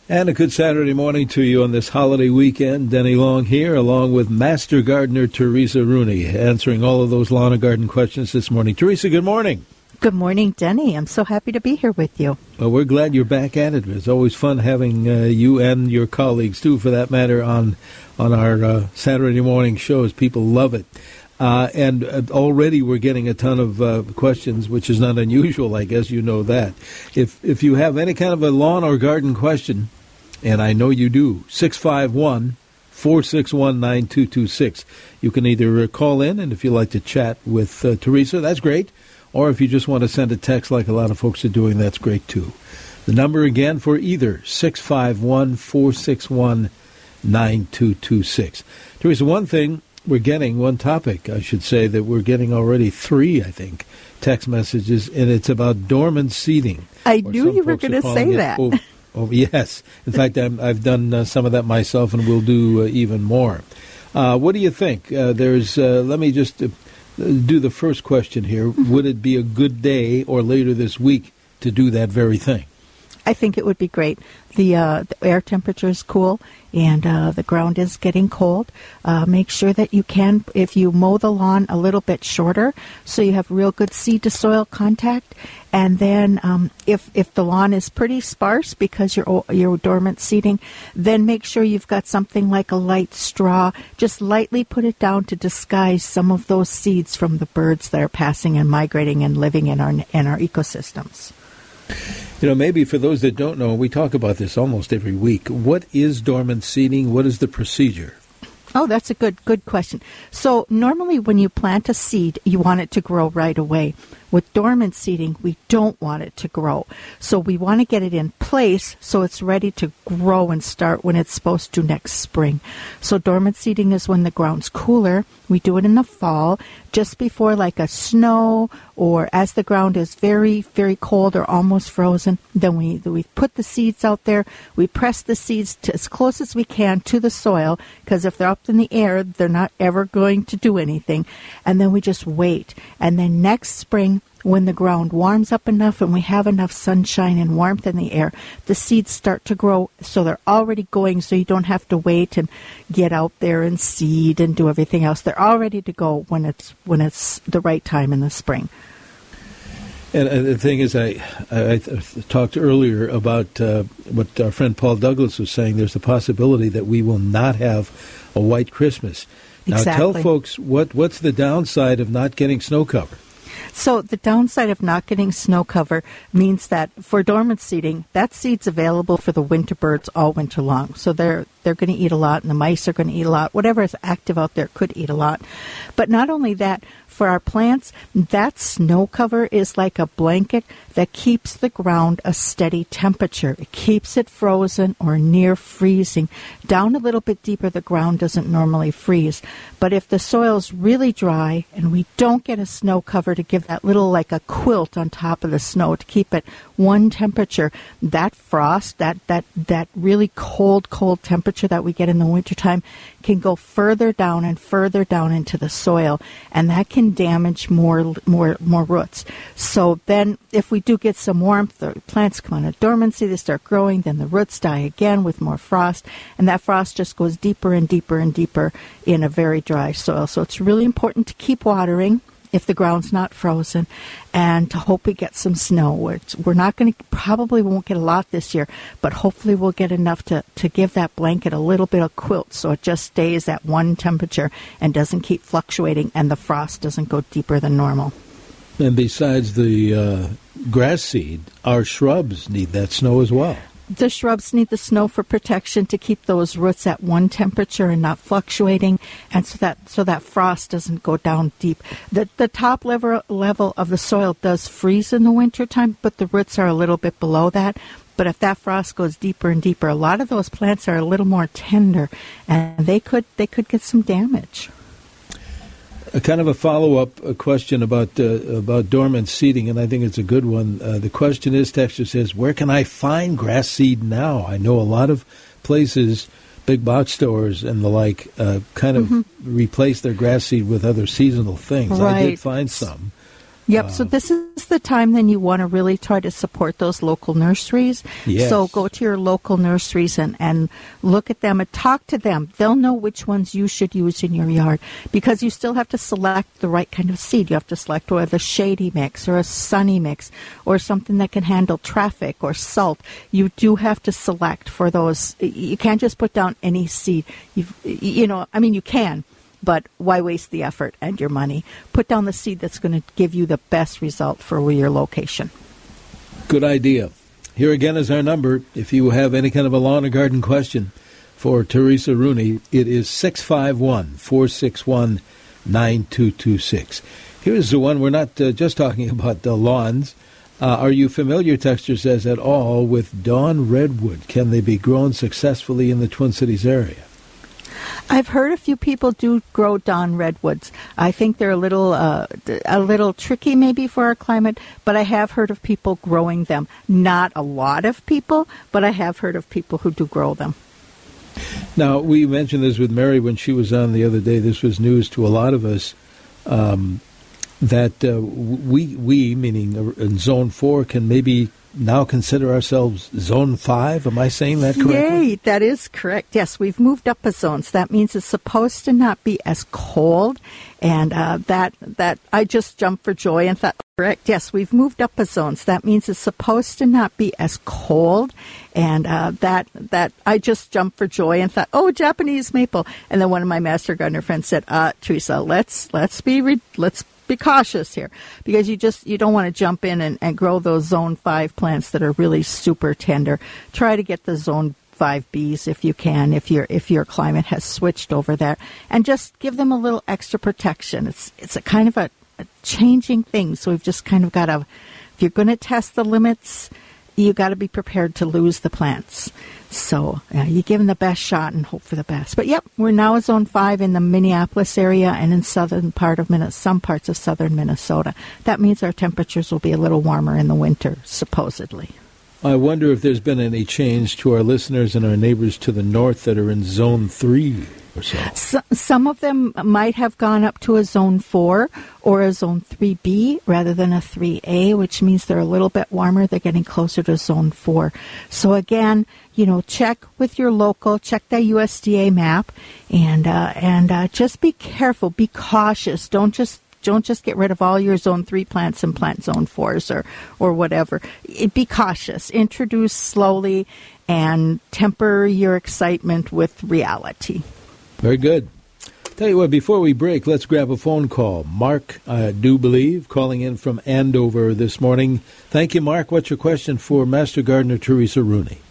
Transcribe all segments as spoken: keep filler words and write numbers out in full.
And a good Saturday morning to you on this holiday weekend. Denny Long here, along with Master Gardener Teresa Rooney, answering all of those lawn and garden questions this morning. Teresa, good morning. Good morning, Denny. I'm so happy to be here with you. Well, we're glad you're back at it. It's always fun having uh, you and your colleagues, too, for that matter, on, on our uh, Saturday morning shows. People love it. Uh, and uh, already we're getting a ton of uh, questions, which is not unusual, I guess you know that. If if you have any kind of a lawn or garden question, and I know you do, six five one, four six one, nine two two six. You can either call in, and if you like to chat with uh, Teresa, that's great. Or if you just want to send a text like a lot of folks are doing, that's great too. The number again for either, six five one, four six one, nine two two six. Teresa, one thing we're getting, one topic, I should say, that we're getting already three, I think, text messages, and it's about dormant seeding. I knew you were going to say that. Oh, oh, yes. In fact, I'm, I've done uh, some of that myself, and will do uh, even more. Uh, what do you think? Uh, there's. Uh, let me just uh, do the first question here. Mm-hmm. Would it be a good day or later this week to do that very thing? I think it would be great. The, uh, the air temperature is cool, and uh, the ground is getting cold. Uh, make sure that you can, if you mow the lawn a little bit shorter, so you have real good seed-to-soil contact. And then um, if if the lawn is pretty sparse because you're, you're dormant seeding, then make sure you've got something like a light straw. Just lightly put it down to disguise some of those seeds from the birds that are passing and migrating and living in our in our ecosystems. You know, maybe for those that don't know, we talk about this almost every week. What is dormant seeding? What is the procedure? Oh, that's a good good question. So normally when you plant a seed, you want it to grow right away. With dormant seeding, we don't want it to grow. So we want to get it in place so it's ready to grow and start when it's supposed to next spring. So dormant seeding is when the ground's cooler. We do it in the fall, just before like a snow, or as the ground is very, very cold or almost frozen. Then we we put the seeds out there. We press the seeds to, as close as we can to the soil, because if they're up in the air, they're not ever going to do anything. And then we just wait. And then next spring, when the ground warms up enough and we have enough sunshine and warmth in the air, the seeds start to grow, so they're already going, so you don't have to wait and get out there and seed and do everything else. They're all ready to go when it's when it's the right time in the spring. And uh, the thing is, I, I, I talked earlier about uh, what our friend Paul Douglas was saying. There's a possibility that we will not have a white Christmas. Now, exactly. Tell folks what what's the downside of not getting snow cover. So the downside of not getting snow cover means that for dormant seeding, that seed's available for the winter birds all winter long. So they're they're going to eat a lot, and the mice are going to eat a lot. Whatever is active out there could eat a lot. But not only that, for our plants, that snow cover is like a blanket that keeps the ground a steady temperature. It keeps it frozen or near freezing. Down a little bit deeper, the ground doesn't normally freeze. But if the soil's really dry and we don't get a snow cover to give that little like a quilt on top of the snow to keep it one temperature, that frost, that, that, that really cold, cold temperature that we get in the wintertime can go further down and further down into the soil, and that can damage more more more roots. So then if we do get some warmth, the plants come out of dormancy, they start growing, then the roots die again with more frost, and that frost just goes deeper and deeper and deeper in a very dry soil. So it's really important to keep watering if the ground's not frozen, and to hope we get some snow. We're, we're not going to, probably won't get a lot this year, but hopefully we'll get enough to, to give that blanket a little bit of quilt, so it just stays at one temperature and doesn't keep fluctuating, and the frost doesn't go deeper than normal. And besides the uh, grass seed, our shrubs need that snow as well. The shrubs need the snow for protection to keep those roots at one temperature and not fluctuating, and so that so that frost doesn't go down deep. The the top level level of the soil does freeze in the wintertime, but the roots are a little bit below that. But if that frost goes deeper and deeper, a lot of those plants are a little more tender, and they could they could get some damage. A kind of a follow-up a question about uh, about dormant seeding, and I think it's a good one. Uh, the question is, texture says, where can I find grass seed now? I know a lot of places, big box stores and the like, uh, kind of mm-hmm. replace their grass seed with other seasonal things. Right. I did find some. Yep, uh, so this is the time then you want to really try to support those local nurseries. Yes. So go to your local nurseries and, and look at them and talk to them. They'll know which ones you should use in your yard, because you still have to select the right kind of seed. You have to select whether a shady mix or a sunny mix or something that can handle traffic or salt. You do have to select for those. You can't just put down any seed. You've, you know, I mean, you can. But why waste the effort and your money? Put down the seed that's going to give you the best result for your location. Good idea. Here again is our number. If you have any kind of a lawn or garden question for Teresa Rooney, it is six five one, four six one, nine two two six. Here's the one. We're not uh, just talking about the lawns. Uh, are you familiar, Texture says, at all with Dawn Redwood? Can they be grown successfully in the Twin Cities area? I've heard a few people do grow Dawn redwoods. I think they're a little uh, a little tricky maybe for our climate, but I have heard of people growing them. Not a lot of people, but I have heard of people who do grow them. Now, we mentioned this with Mary when she was on the other day. This was news to a lot of us, um, that uh, we, we, meaning in Zone four, can maybe now consider ourselves Zone five. Am I saying that correctly? Yay, that is correct. Yes, we've moved up a zone. So that means it's supposed to not be as cold. And uh, that that I just jumped for joy and thought, correct, yes, we've moved up a zone. So that means it's supposed to not be as cold. And uh, that that I just jumped for joy and thought, oh, Japanese maple. And then one of my Master Gardener friends said, uh, Teresa, let's let's be re- let's be cautious here, because you just you don't want to jump in and, and grow those zone five plants that are really super tender. Try to get the zone five Bs if you can, if your if your climate has switched over there, and just give them a little extra protection. It's it's a kind of a, a changing thing, so we've just kind of got to, if you're going to test the limits, you got to be prepared to lose the plants. So uh, you give them the best shot and hope for the best. But yep, we're now at Zone five in the Minneapolis area and in southern part of Minnesota, some parts of southern Minnesota. That means our temperatures will be a little warmer in the winter, supposedly. I wonder if there's been any change to our listeners and our neighbors to the north that are in Zone three or so. so some of them might have gone up to a Zone four or a Zone three B rather than a three A, which means they're a little bit warmer. They're getting closer to Zone four. So again, you know, check with your local, check the U S D A map, and uh, and uh, just be careful, be cautious. Don't just Don't just get rid of all your Zone three plants and plant Zone fours or, or whatever. It, be cautious. Introduce slowly and temper your excitement with reality. Very good. Tell you what, before we break, let's grab a phone call. Mark, I do believe, calling in from Andover this morning. Thank you, Mark. What's your question for Master Gardener Teresa Rooney?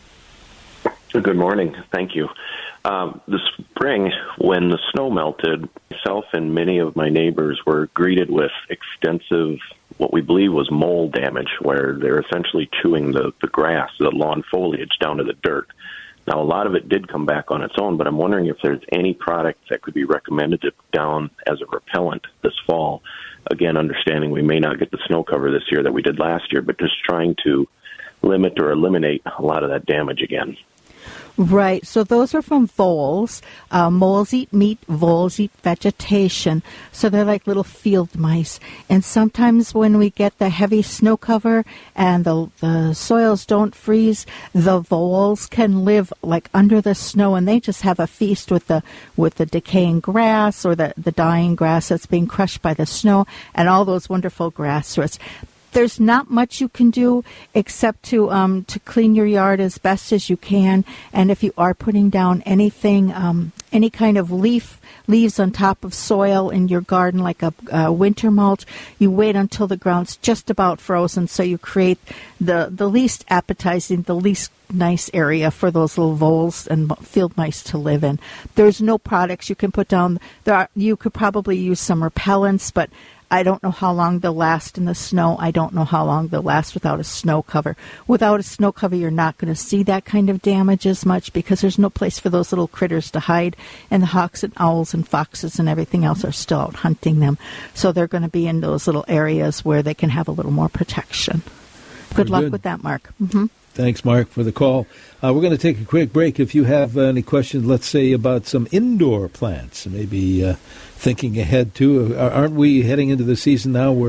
Good morning. Thank you. Um, this spring, when the snow melted, myself and many of my neighbors were greeted with extensive, what we believe was mold damage, where they're essentially chewing the, the grass, the lawn foliage, down to the dirt. Now, a lot of it did come back on its own, but I'm wondering if there's any product that could be recommended to put down as a repellent this fall. Again, understanding we may not get the snow cover this year that we did last year, but just trying to limit or eliminate a lot of that damage again. Right. So those are from voles. Uh, moles eat meat, voles eat vegetation. So they're like little field mice. And sometimes when we get the heavy snow cover and the, the soils don't freeze, the voles can live like under the snow, and they just have a feast with the with the decaying grass or the, the dying grass that's being crushed by the snow and all those wonderful grass roots. There's not much you can do except to um, to clean your yard as best as you can. And if you are putting down anything, um, any kind of leaf leaves on top of soil in your garden, like a, a winter mulch, you wait until the ground's just about frozen, so you create the, the least appetizing, the least nice area for those little voles and field mice to live in. There's no products you can put down. There are, you could probably use some repellents, but I don't know how long they'll last in the snow. I don't know how long they'll last without a snow cover. Without a snow cover, you're not going to see that kind of damage as much because there's no place for those little critters to hide, and the hawks and owls and foxes and everything else are still out hunting them. So they're going to be in those little areas where they can have a little more protection. Good Very luck good. with that, Mark. Mm-hmm. Thanks, Mark, for the call. Uh, we're going to take a quick break. If you have uh, any questions, let's say, about some indoor plants, maybe uh, thinking ahead, too. Aren't we heading into the season now where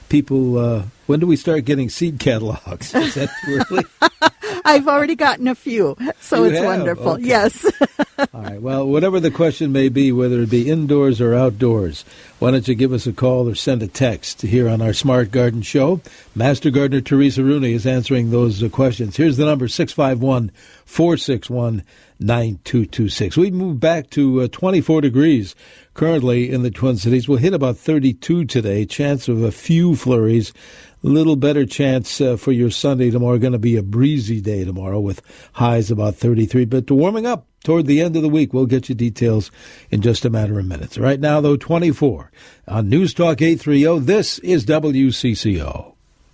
people, uh, when do we start getting seed catalogs? Is that too early? I've already gotten a few, so You it's have? wonderful. Okay. Yes. All right. Well, whatever the question may be, whether it be indoors or outdoors, why don't you give us a call or send a text here on our Smart Garden Show? Master Gardener Teresa Rooney is answering those uh, questions. Here's the number, six five one, four six one, nine two two six. We move back to uh, twenty-four degrees currently in the Twin Cities. We'll hit about thirty-two today. Chance of a few flurries. A little better chance uh, for your Sunday tomorrow. Going to be a breezy day tomorrow with highs about thirty-three. But warming up toward the end of the week. We'll get you details in just a matter of minutes. Right now, though, twenty-four on News Talk eight thirty. This is W C C O.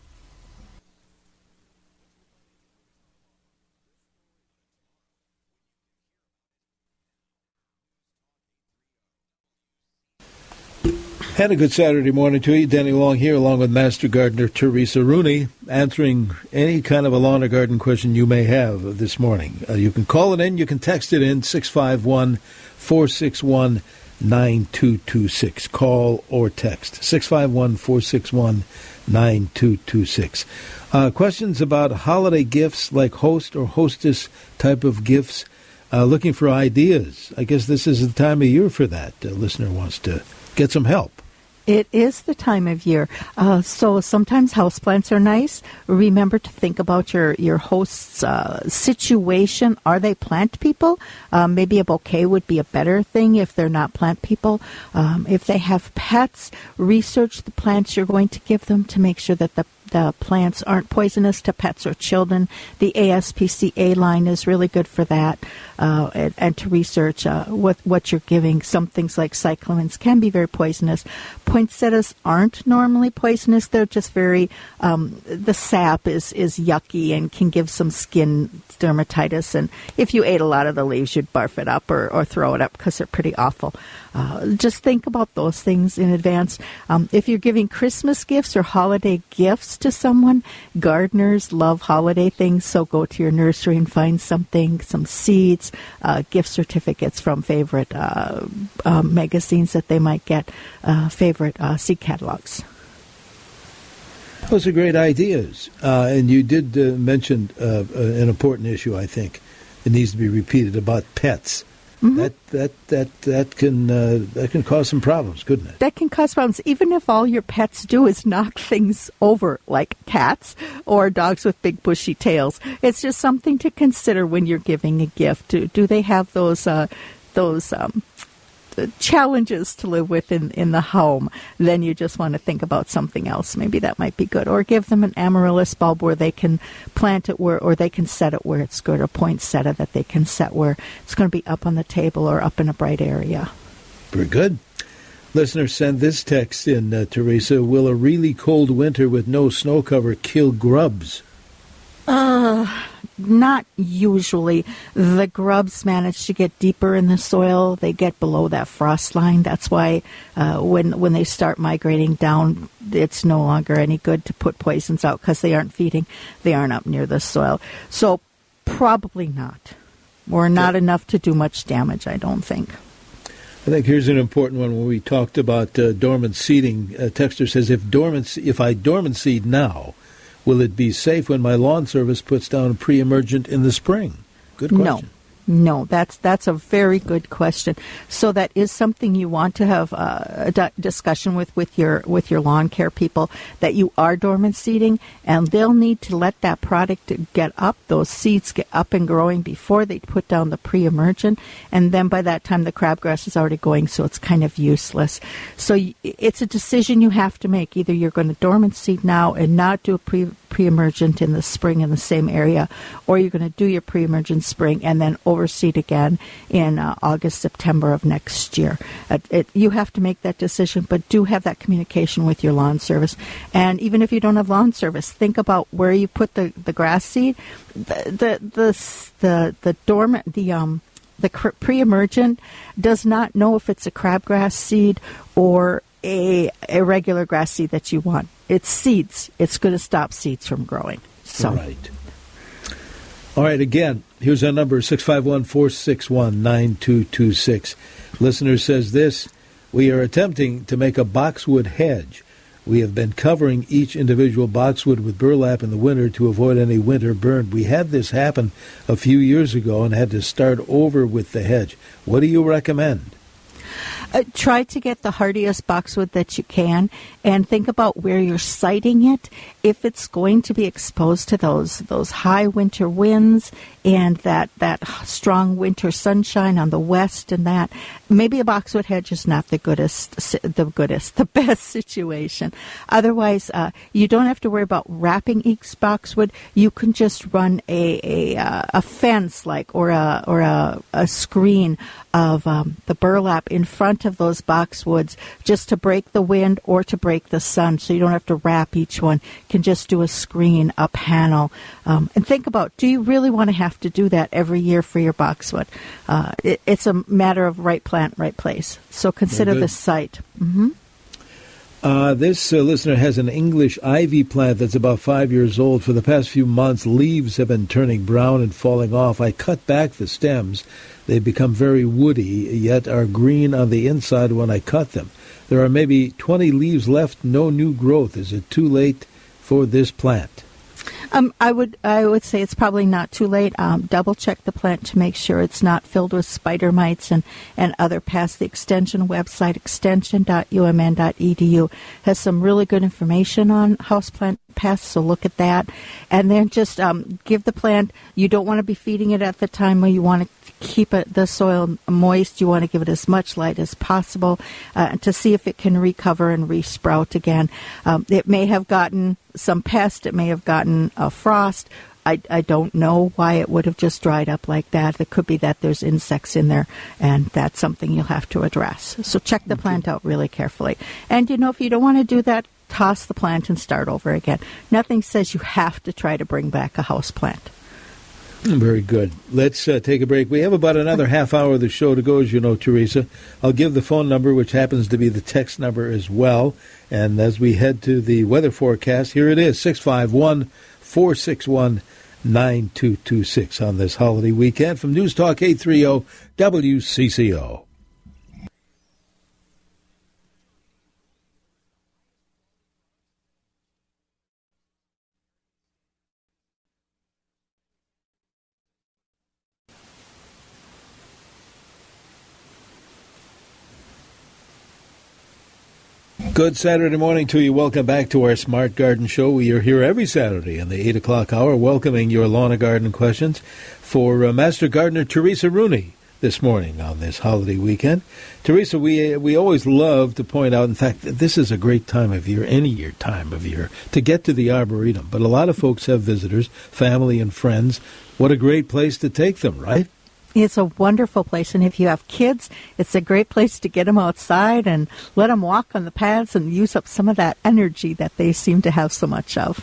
And a good Saturday morning to you. Danny Long here, along with Master Gardener Teresa Rooney, answering any kind of a lawn or garden question you may have this morning. Uh, you can call it in. You can text it in, six five one, four six one, nine two two six. Call or text, six five one, four six one, nine two two six. Uh, questions about holiday gifts, like host or hostess type of gifts, uh, looking for ideas. I guess this is the time of year for that. A listener wants to get some help. It is the time of year. Uh, so sometimes houseplants are nice. Remember to think about your, your host's uh, situation. Are they plant people? Um, maybe a bouquet would be a better thing if they're not plant people. Um, if they have pets, research the plants you're going to give them to make sure that the The plants aren't poisonous to pets or children. The A S P C A line is really good for that, uh, and, and to research uh, what, what you're giving. Some things like cyclamens can be very poisonous. Poinsettias aren't normally poisonous. They're just very, um, the sap is, is yucky and can give some skin dermatitis. And if you ate a lot of the leaves, you'd barf it up or, or throw it up because they're pretty awful. Uh, just think about those things in advance. Um, if you're giving Christmas gifts or holiday gifts to someone, gardeners love holiday things, so go to your nursery and find something, some seeds, uh, gift certificates from favorite uh, uh, magazines that they might get, uh, favorite uh, seed catalogs. Those are great ideas. Uh, and you did uh, mention uh, an important issue, I think. It needs to be repeated about pets. Mm-hmm. That that that that can uh, that can cause some problems, couldn't it? That can cause problems, even if all your pets do is knock things over, like cats or dogs with big bushy tails. It's just something to consider when you're giving a gift. Do do they have those uh, those um, challenges to live with in, in the home? Then you just want to think about something else. Maybe that might be good. Or give them an amaryllis bulb where they can plant it where, or they can set it where it's good, or poinsettia that they can set where it's going to be up on the table or up in a bright area. Very good. Listeners, send this text in, uh, Teresa. Will a really cold winter with no snow cover kill grubs? Uh, not usually. The grubs manage to get deeper in the soil. They get below that frost line. That's why uh, when when they start migrating down, it's no longer any good to put poisons out because they aren't feeding. They aren't up near the soil. So probably not. Or not yeah. enough to do much damage, I don't think. I think here's an important one when we talked about uh, dormant seeding. A texter says, if dormant, if I dormant seed now, will it be safe when my lawn service puts down pre-emergent in the spring? Good question. No. No, that's that's a very good question. So that is something you want to have uh, a d- discussion with, with your with your lawn care people, that you are dormant seeding, and they'll need to let that product get up, those seeds get up and growing before they put down the pre-emergent, and then by that time the crabgrass is already going, so it's kind of useless. So y- it's a decision you have to make. Either you're going to dormant seed now and not do a pre pre-emergent in the spring in the same area, or you're going to do your pre-emergent spring and then overseed again in uh, August, September of next year. Uh, it, you have to make that decision, but do have that communication with your lawn service. And even if you don't have lawn service, think about where you put the, the grass seed. The the the the, the dormant the um the pre-emergent does not know if it's a crabgrass seed or a a regular grass seed that you want. It's seeds. It's going to stop seeds from growing. So. All right. All right, again, here's our number, six five one, four six one, nine two two six. Listener says this: we are attempting to make a boxwood hedge We have been covering each individual boxwood with burlap in the winter to avoid any winter burn. We had this happen a few years ago and had to start over with the hedge. What do you recommend? Uh, try to get the hardiest boxwood that you can, and think about where you're siting it. If it's going to be exposed to those those high winter winds and that, that strong winter sunshine on the west and that, maybe a boxwood hedge is not the goodest, the goodest, the best situation. Otherwise, uh, you don't have to worry about wrapping each boxwood. You can just run a a, uh, a fence like or a or a, a screen of um, the burlap in front of those boxwoods, just to break the wind or to break the sun, so you don't have to wrap each one. You can just do a screen, a panel, um, and think about, do you really want to have to do that every year for your boxwood? Uh, it, it's a matter of right plant, right place. So consider the site. Mm-hmm. Uh, this uh, listener has an English ivy plant that's about five years old. For the past few months, leaves have been turning brown and falling off. I cut back the stems. They've become very woody, yet are green on the inside when I cut them. There are maybe twenty leaves left, no new growth. Is it too late for this plant? Um, I would I would say it's probably not too late. Um, double check the plant to make sure it's not filled with spider mites and, and other pests. The Extension website, extension dot u m n dot e d u, has some really good information on houseplant pests, so look at that. And then just um, give the plant, you don't want to be feeding it at the time where you want to keep it, the soil moist. You want to give it as much light as possible uh, to see if it can recover and re-sprout again. Um, it may have gotten some pest. It may have gotten a frost. I, I don't know why it would have just dried up like that. It could be that there's insects in there, and that's something you'll have to address. So check the plant out really carefully. And, you know, if you don't want to do that, toss the plant and start over again. Nothing says you have to try to bring back a house plant. Very good. Let's uh, take a break. We have about another half hour of the show to go, as you know, Teresa. I'll give the phone number, which happens to be the text number as well. And as we head to the weather forecast, here it is, six five one, four six one, nine two two six on this holiday weekend from News Talk eight thirty W C C O. Good Saturday morning to you. Welcome back to our Smart Garden Show. We are here every Saturday in the eight o'clock hour welcoming your lawn and garden questions for uh, Master Gardener Teresa Rooney this morning on this holiday weekend. Teresa, we uh, we always love to point out, in fact, this is a great time of year, any year time of year, to get to the Arboretum. But a lot of folks have visitors, family and friends. What a great place to take them, right? It's a wonderful place, and if you have kids, it's a great place to get them outside and let them walk on the paths and use up some of that energy that they seem to have so much of.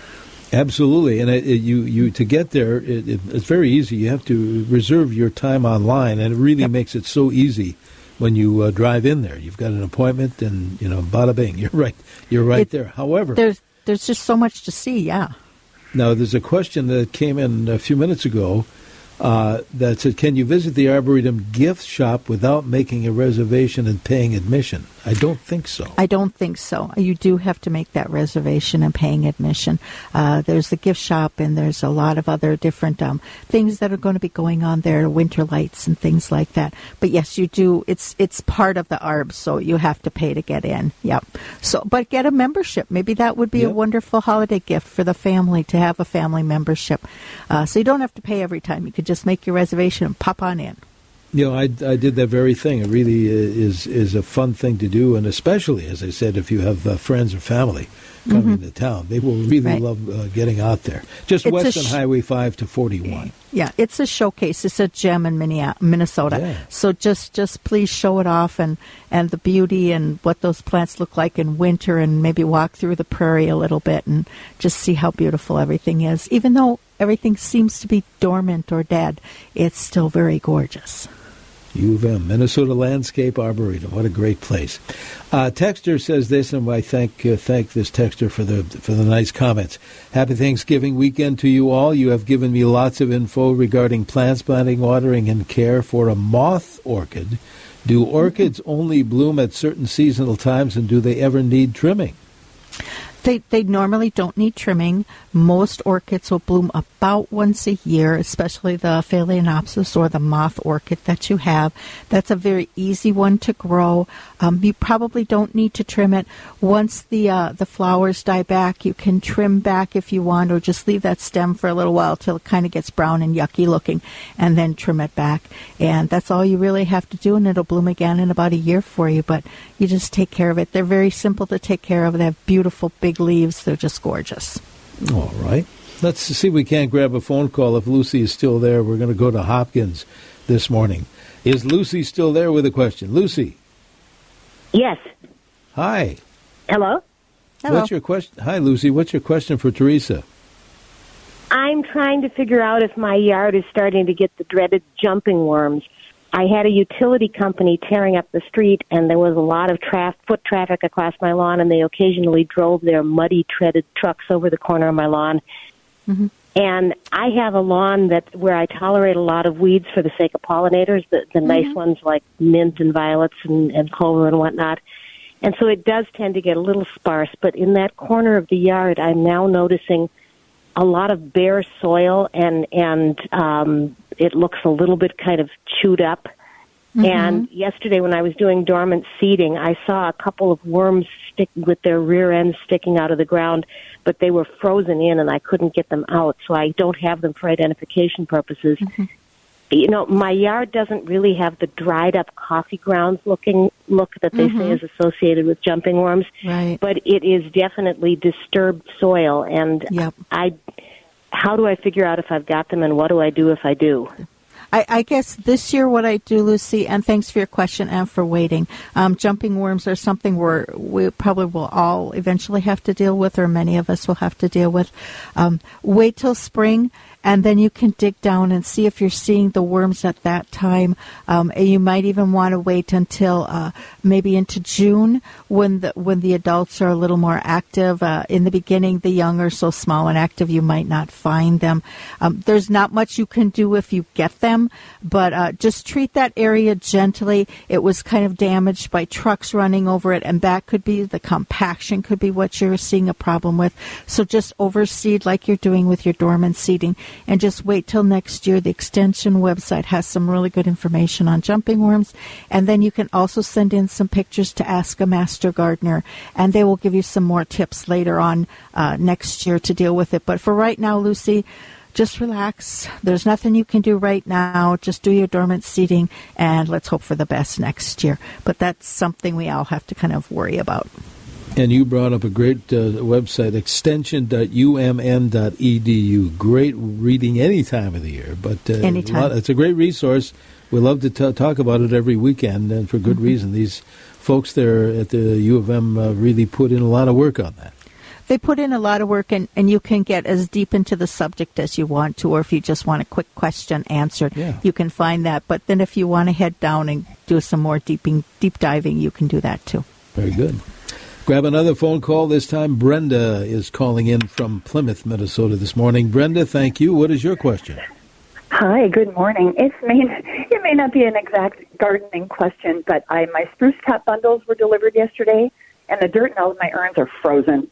Absolutely, and it, it, you you to get there, it, it, it's very easy. You have to reserve your time online, and it really yep. makes it so easy when you uh, drive in there. You've got an appointment, and you know, bada bing, you're right, you're right it, there. However, there's there's just so much to see. Yeah. Now, there's a question that came in a few minutes ago. Uh, that said, can you visit the Arboretum gift shop without making a reservation and paying admission? I don't think so. I don't think so. You do have to make that reservation and paying admission. Uh, there's the gift shop, and there's a lot of other different um, things that are going to be going on there, winter lights and things like that. But yes, you do. It's it's part of the Arb, so you have to pay to get in. Yep. So, but get a membership. Maybe that would be yep. a wonderful holiday gift for the family, to have a family membership. Uh, so you don't have to pay every time. You could just make your reservation and pop on in. You know, I, I did that very thing. It really is is a fun thing to do, and especially, as I said, if you have uh, friends or family coming mm-hmm. to town, they will really right. love uh, getting out there. Just it's west on sh- Highway five to forty-one. Yeah, it's a showcase. It's a gem in Minnesota. Yeah. So just, just please show it off, and, and the beauty and what those plants look like in winter, and maybe walk through the prairie a little bit and just see how beautiful everything is. Even though everything seems to be dormant or dead, it's still very gorgeous. U of M, Minnesota Landscape Arboretum. What a great place. Uh, texter says this, and I thank uh, thank this texter for the for the nice comments. Happy Thanksgiving weekend to you all. You have given me lots of info regarding plants, planting, watering, and care for a moth orchid. Do orchids only bloom at certain seasonal times, and do they ever need trimming? They they normally don't need trimming. Most orchids will bloom about once a year, especially the Phalaenopsis or the moth orchid that you have. That's a very easy one to grow. Um, you probably don't need to trim it. Once the uh, the flowers die back, you can trim back if you want, or just leave that stem for a little while till it kind of gets brown and yucky looking, and then trim it back. And that's all you really have to do, and it'll bloom again in about a year for you. But you just take care of it. They're very simple to take care of. They have beautiful big leaves. They're just gorgeous. All right. Let's see if we can't grab a phone call. If Lucy is still there, we're going to go to Hopkins this morning. Is Lucy still there with a question? Lucy. Yes. Hi. Hello? Hello. What's your question? Hi, Lucy. What's your question for Teresa? I'm trying to figure out if my yard is starting to get the dreaded jumping worms. I had a utility company tearing up the street, and there was a lot of tra- foot traffic across my lawn, and they occasionally drove their muddy, treaded trucks over the corner of my lawn. Mm-hmm. And I have a lawn that where I tolerate a lot of weeds for the sake of pollinators, the, the mm-hmm. nice ones like mint and violets and, and clover and whatnot. And so it does tend to get a little sparse, but in that corner of the yard, I'm now noticing a lot of bare soil, and and um, it looks a little bit kind of chewed up. Mm-hmm. And yesterday when I was doing dormant seeding, I saw a couple of worms stick with their rear ends sticking out of the ground, but they were frozen in and I couldn't get them out, so I don't have them for identification purposes. Mm-hmm. You know, my yard doesn't really have the dried up coffee grounds looking look that they mm-hmm. say is associated with jumping worms, right. But it is definitely disturbed soil, and yep. I, how do I figure out if I've got them, and what do I do if I do? I, I guess this year what I do, Lucy, and thanks for your question and for waiting, um, jumping worms are something we're, we probably will all eventually have to deal with, or many of us will have to deal with. Um, wait till spring, and then you can dig down and see if you're seeing the worms at that time. Um, and you might even want to wait until uh, maybe into June when the when the adults are a little more active. Uh, in the beginning, the young are so small and active, you might not find them. Um, there's not much you can do if you get them, but uh, just treat that area gently. It was kind of damaged by trucks running over it, and that could be the compaction, could be what you're seeing a problem with. So just overseed like you're doing with your dormant seeding. And just wait till next year. The Extension website has some really good information on jumping worms. And then you can also send in some pictures to Ask a Master Gardener, and they will give you some more tips later on uh, next year to deal with it. But for right now, Lucy, just relax. There's nothing you can do right now. Just do your dormant seeding, and let's hope for the best next year. But that's something we all have to kind of worry about. And you brought up a great uh, website, extension dot u m n dot e d u. Great reading any time of the year. But uh, Anytime. A lot, it's a great resource. We love to t- talk about it every weekend, and for good mm-hmm. reason. These folks there at the U of M uh, really put in a lot of work on that. They put in a lot of work, and, and you can get as deep into the subject as you want to, or if you just want a quick question answered, yeah. you can find that. But then if you want to head down and do some more deeping, deep diving, you can do that too. Very good. Grab another phone call. This time Brenda is calling in from Plymouth, Minnesota this morning. Brenda, thank you. What is your question? Hi, good morning. It may, it may not be an exact gardening question, but I my spruce top bundles were delivered yesterday, and the dirt in all of my urns are frozen.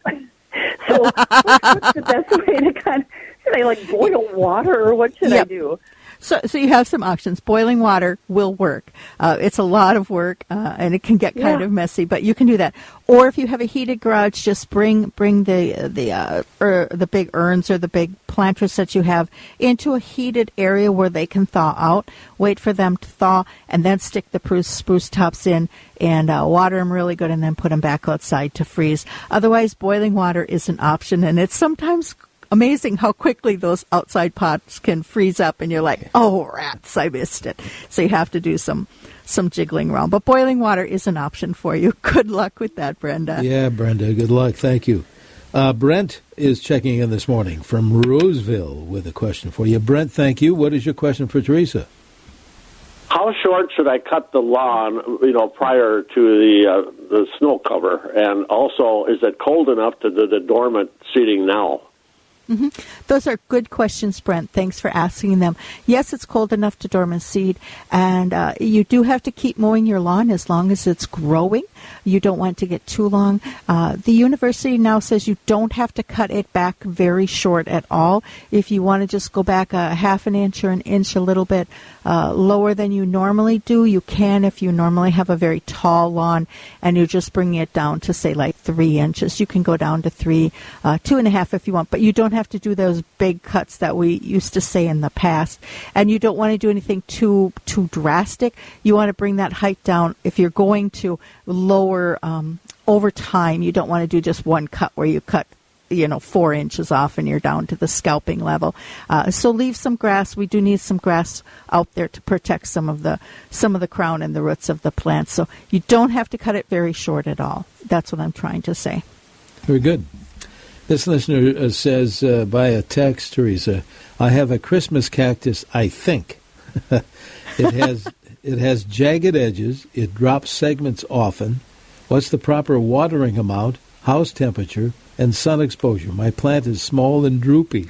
So what's, what's the best way to kind of, should I like boil water, or what should yep. I do? So, so you have some options. Boiling water will work. Uh, it's a lot of work, uh, and it can get kind yeah. of messy, but you can do that. Or if you have a heated garage, just bring bring the the uh, er, the big urns or the big planters that you have into a heated area where they can thaw out. Wait for them to thaw, and then stick the spruce, spruce tops in and uh, water them really good, and then put them back outside to freeze. Otherwise, boiling water is an option, and it's sometimes amazing how quickly those outside pots can freeze up, and you're like, oh, rats, I missed it. So you have to do some some jiggling around. But boiling water is an option for you. Good luck with that, Brenda. Yeah, Brenda, good luck. Thank you. Uh, Brent is checking in this morning from Roseville with a question for you. Brent, thank you. What is your question for Teresa? How short should I cut the lawn, you know, prior to the uh, the snow cover? And also, is it cold enough to do the dormant seeding now? Mm-hmm. Those are good questions, Brent. Thanks for asking them. Yes, it's cold enough to dormant seed, and uh, you do have to keep mowing your lawn as long as it's growing. You don't want to get too long. Uh, the university now says you don't have to cut it back very short at all. If you want to just go back a half an inch or an inch a little bit uh, lower than you normally do, you can if you normally have a very tall lawn and you're just bringing it down to, say, like three inches. You can go down to three, uh, two and a half if you want, but you don't have to do those big cuts that we used to say in the past. And you don't want to do anything too too drastic. You want to bring that height down. If you're going to lower um, over time, you don't want to do just one cut where you cut, you know, four inches off and you're down to the scalping level. Uh, so leave some grass. We do need some grass out there to protect some of the some of the crown and the roots of the plant. So you don't have to cut it very short at all. That's what I'm trying to say. Very good. This listener uh, says uh, by a text, Teresa, I have a Christmas cactus, I think. it has it has jagged edges. It drops segments often. What's the proper watering amount, house temperature, and sun exposure? My plant is small and droopy.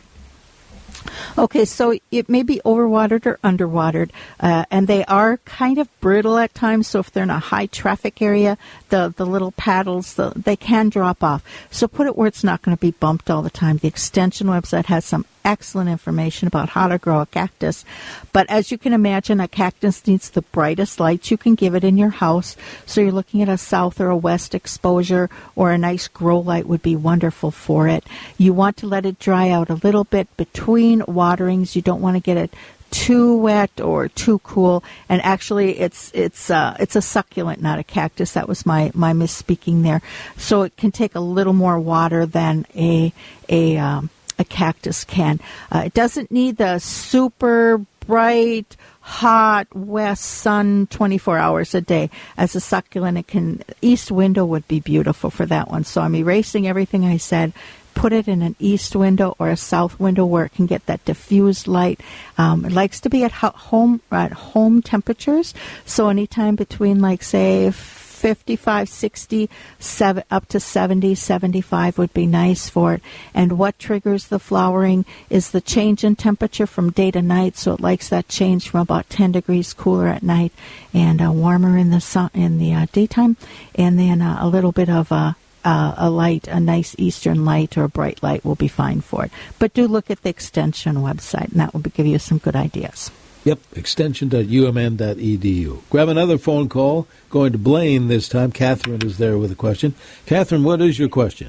Okay, so it may be overwatered or underwatered, uh, and they are kind of brittle at times, so if they're in a high traffic area, the, the little paddles, the, they can drop off. So put it where it's not going to be bumped all the time. The Extension website has some excellent information about how to grow a cactus. But as you can imagine, a cactus needs the brightest lights you can give it in your house. So you're looking at a south or a west exposure, or a nice grow light would be wonderful for it. You want to let it dry out a little bit between waterings. You don't want to get it too wet or too cool. And actually, it's it's uh, it's a succulent, not a cactus. That was my, my misspeaking there. So it can take a little more water than a a um, a cactus can. Uh, it doesn't need the super bright, hot west sun twenty-four hours a day. As a succulent, it can, east window would be beautiful for that one. So I'm erasing everything I said. Put it in an east window or a south window where it can get that diffused light. Um, it likes to be at home at home temperatures. So anytime between, like, say, fifty-five, sixty, seven, up to seventy, seventy-five would be nice for it. And what triggers the flowering is the change in temperature from day to night. So it likes that change from about ten degrees cooler at night and uh, warmer in the sun in the uh, daytime, and then uh, a little bit of a Uh, a light, a nice eastern light or a bright light will be fine for it. But do look at the Extension website, and that will give you some good ideas. Yep, extension dot u m n dot e d u. Grab another phone call. Going to Blaine this time. Catherine is there with a question. Catherine, what is your question?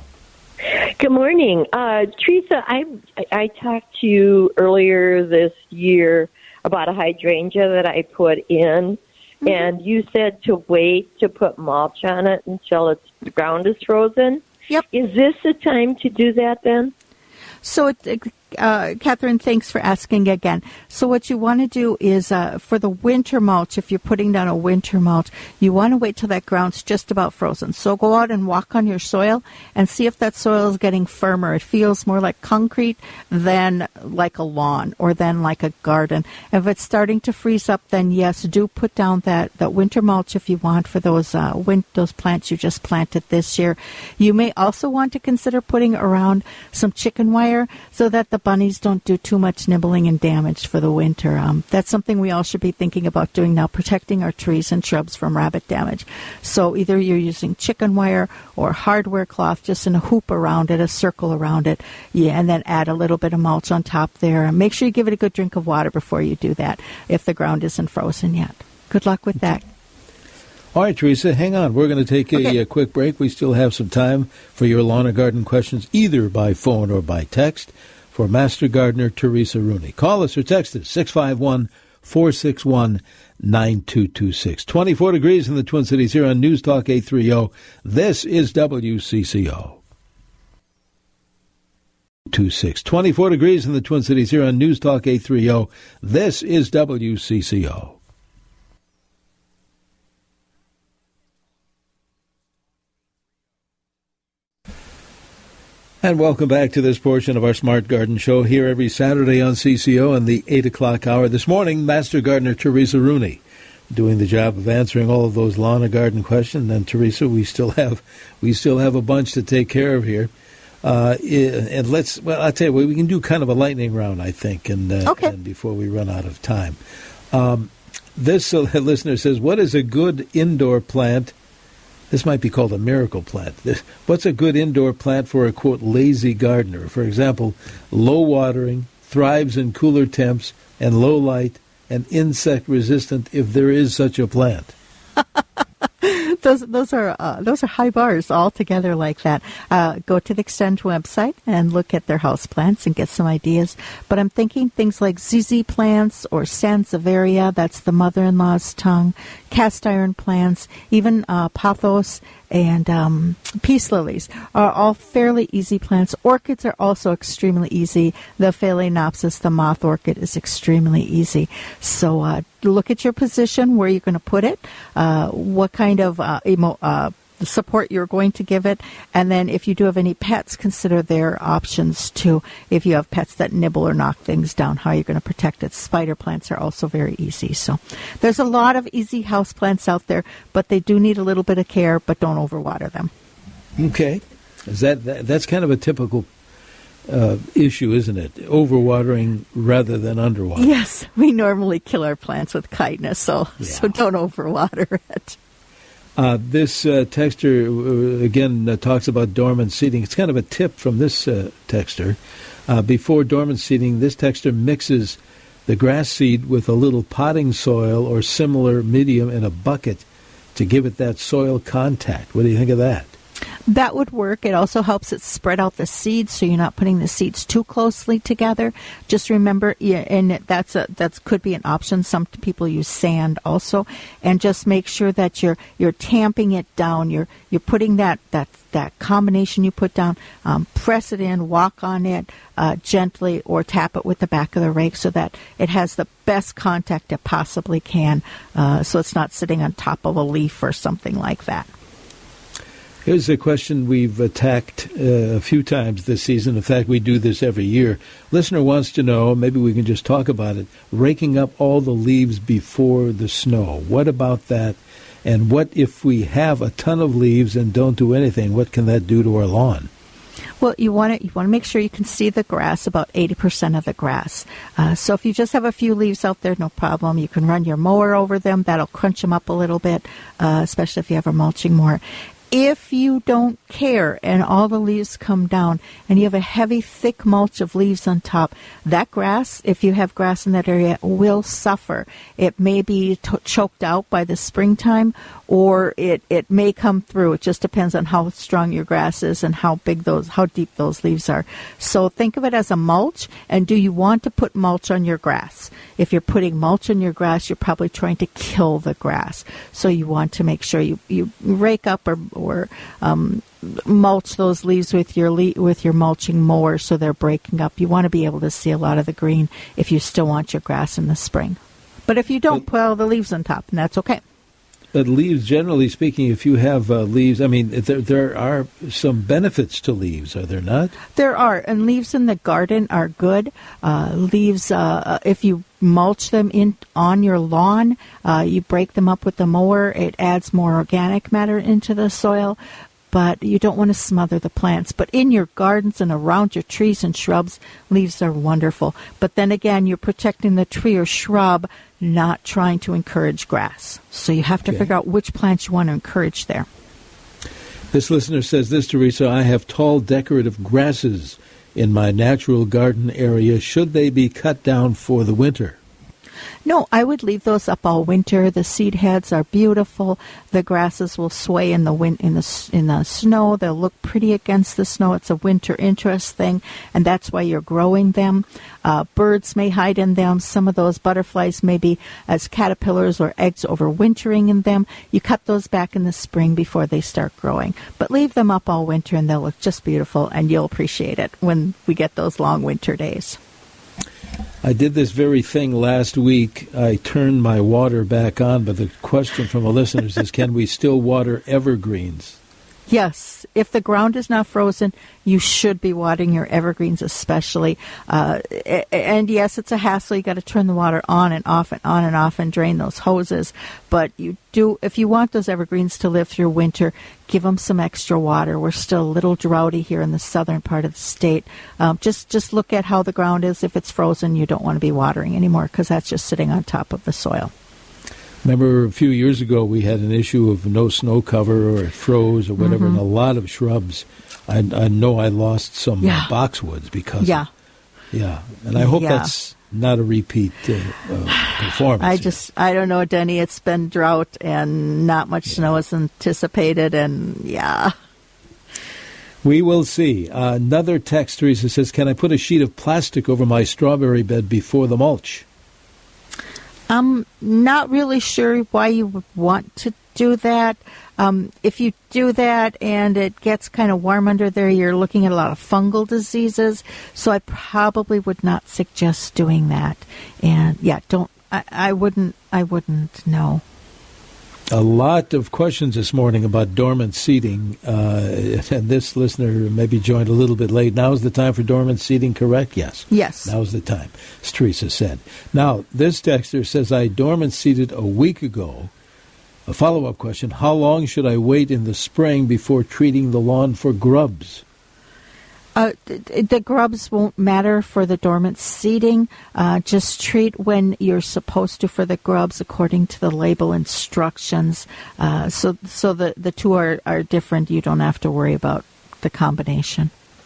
Good morning. Uh, Teresa, I, I talked to you earlier this year about a hydrangea that I put in. Mm-hmm. And you said to wait to put mulch on it until it's, the ground is frozen. Yep. Is this the time to do that then? So, it, uh, Catherine, thanks for asking again. So what you want to do is uh, for the winter mulch, if you're putting down a winter mulch, you want to wait till that ground's just about frozen. So go out and walk on your soil and see if that soil is getting firmer. It feels more like concrete than like a lawn or than like a garden. If it's starting to freeze up, then yes, do put down that, that winter mulch if you want for those uh, win- those plants you just planted this year. You may also want to consider putting around some chicken wire so that the bunnies don't do too much nibbling and damage for the winter. Um, that's something we all should be thinking about doing now, protecting our trees and shrubs from rabbit damage. So either you're using chicken wire or hardware cloth just in a hoop around it, a circle around it, yeah, and then add a little bit of mulch on top there. And make sure you give it a good drink of water before you do that if the ground isn't frozen yet. Good luck with that. All right, Teresa, hang on. We're going to take a, okay. a quick break. We still have some time for your lawn and garden questions, either by phone or by text, for Master Gardener Teresa Rooney. Call us or text us, six five one, four six one, nine two two six. twenty-four degrees in the Twin Cities here on News Talk eight thirty. This is W C C O. twenty-six. twenty-four degrees in the Twin Cities here on News Talk eight thirty. This is W C C O. And welcome back to this portion of our Smart Garden Show here every Saturday on C C O in the eight o'clock hour. This morning, Master Gardener Teresa Rooney doing the job of answering all of those lawn and garden questions. And Teresa, we still have we still have a bunch to take care of here. Uh, and let's, well, I'll tell you what, we can do kind of a lightning round, I think, and, uh, okay. and before we run out of time. Um, this uh, listener says, what is a good indoor plant? This might be called a miracle plant. What's a good indoor plant for a, quote, lazy gardener? For example, low watering, thrives in cooler temps, and low light, and insect resistant if there is such a plant. those those are uh, those are high bars altogether like that. Uh, go to the Extend website and look at their house plants and get some ideas. But I'm thinking things like Z Z plants or Sansevieria, that's the mother-in-law's tongue, cast iron plants, even uh, pothos and um, peace lilies are all fairly easy plants. Orchids are also extremely easy. The Phalaenopsis, the moth orchid, is extremely easy. So uh, look at your position, where you're going to put it, uh, what kind of uh, emo- uh, support you're going to give it, and then if you do have any pets, consider their options too. If you have pets that nibble or knock things down, how you're going to protect it. Spider plants are also very easy. So there's a lot of easy house plants out there, but they do need a little bit of care, but don't overwater them. Okay. Is that, that that's kind of a typical uh, issue, isn't it? Overwatering rather than underwater. Yes, we normally kill our plants with kindness, so yeah. so don't overwater it. Uh, this uh, texter, uh, again, uh, talks about dormant seeding. It's kind of a tip from this uh, texter. Uh, before dormant seeding, this texter mixes the grass seed with a little potting soil or similar medium in a bucket to give it that soil contact. What do you think of that? That would work. It also helps it spread out the seeds, so you're not putting the seeds too closely together. Just remember, yeah, and that's a that's could be an option. Some people use sand also, and just make sure that you're you're tamping it down. You're you're putting that that that combination you put down. Um, press it in, walk on it uh, gently, or tap it with the back of the rake so that it has the best contact it possibly can. Uh, so it's not sitting on top of a leaf or something like that. Here's a question we've attacked uh, a few times this season. In fact, we do this every year. Listener wants to know, maybe we can just talk about it, raking up all the leaves before the snow. What about that? And what if we have a ton of leaves and don't do anything? What can that do to our lawn? Well, you want to you want to make sure you can see the grass, about eighty percent of the grass. Uh, so if you just have a few leaves out there, no problem. You can run your mower over them. That'll crunch them up a little bit, uh, especially if you have a mulching mower. If you don't care and all the leaves come down and you have a heavy, thick mulch of leaves on top, that grass, if you have grass in that area, will suffer. It may be t- choked out by the springtime, or it, it may come through. It just depends on how strong your grass is and how big those, how deep those leaves are. So think of it as a mulch, and do you want to put mulch on your grass? If you're putting mulch on your grass, you're probably trying to kill the grass. So you want to make sure you, you rake up or or um, mulch those leaves with your le- with your mulching mower so they're breaking up. You want to be able to see a lot of the green if you still want your grass in the spring. But if you don't, put all the leaves on top, and that's okay. But leaves, generally speaking, if you have uh, leaves, I mean, there, there are some benefits to leaves, are there not? There are, and leaves in the garden are good. Uh, leaves, uh, if you mulch them in on your lawn, uh, you break them up with the mower, it adds more organic matter into the soil. But you don't want to smother the plants. But in your gardens and around your trees and shrubs, leaves are wonderful. But then again, you're protecting the tree or shrub, not trying to encourage grass. So you have to okay. figure out which plants you want to encourage there. This listener says this, Teresa, I have tall decorative grasses in my natural garden area. Should they be cut down for the winter? No, I would leave those up all winter. The seed heads are beautiful. The grasses will sway in the wind, in the in the snow. They'll look pretty against the snow. It's a winter interest thing, and that's why you're growing them. Uh, birds may hide in them. Some of those butterflies may be as caterpillars or eggs overwintering in them. You cut those back in the spring before they start growing. But leave them up all winter, and they'll look just beautiful, and you'll appreciate it when we get those long winter days. I did this very thing last week. I turned my water back on, but the question from the listeners is, can we still water evergreens? Yes, if the ground is not frozen, you should be watering your evergreens especially. Uh, and yes, it's a hassle. You got to turn the water on and off and on and off and drain those hoses. But you do, if you want those evergreens to live through winter, give them some extra water. We're still a little droughty here in the southern part of the state. Um, just just look at how the ground is. If it's frozen, you don't want to be watering anymore because that's just sitting on top of the soil. Remember a few years ago we had an issue of no snow cover or it froze or whatever, mm-hmm. and a lot of shrubs. I, I know I lost some yeah. uh, boxwoods because yeah. of, yeah. And I hope yeah. that's not a repeat uh, uh, performance. I just, I don't know, Denny. It's been drought and not much yeah. snow is anticipated, and yeah. We will see. Uh, another text, Teresa says, can I put a sheet of plastic over my strawberry bed before the mulch? I'm not really sure why you would want to do that. Um, if you do that and it gets kind of warm under there, you're looking at a lot of fungal diseases. So I probably would not suggest doing that. And yeah, don't. I, I wouldn't. I wouldn't. No. A lot of questions this morning about dormant seeding, uh, and this listener maybe joined a little bit late. Now is the time for dormant seeding, correct? Yes. Yes. Now is the time, as Teresa said. Now, this texter says, I dormant seeded a week ago. A follow-up question, how long should I wait in the spring before treating the lawn for grubs? Uh, the, the grubs won't matter for the dormant seeding. Uh, just treat when you're supposed to for the grubs according to the label instructions. Uh, so so the, the two are, are different. You don't have to worry about the combination.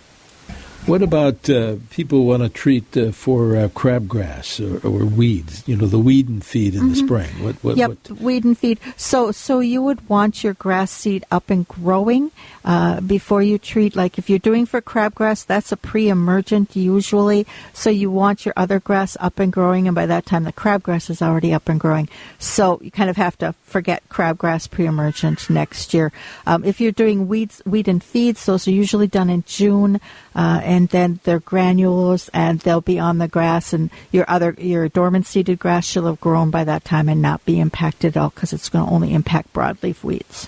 What about uh, people want to treat uh, for uh, crabgrass or, or weeds? You know, the weed and feed in mm-hmm. the spring. What, what, yep, what? weed and feed. So, so you would want your grass seed up and growing uh, before you treat. Like if you're doing for crabgrass, that's a pre-emergent usually. So you want your other grass up and growing, and by that time the crabgrass is already up and growing. So you kind of have to forget crabgrass pre-emergent next year. Um, if you're doing weeds, weed and feeds, those are usually done in June. Uh, and then they're granules, and they'll be on the grass, and your other your dormant seeded grass should have grown by that time and not be impacted at all because it's going to only impact broadleaf weeds.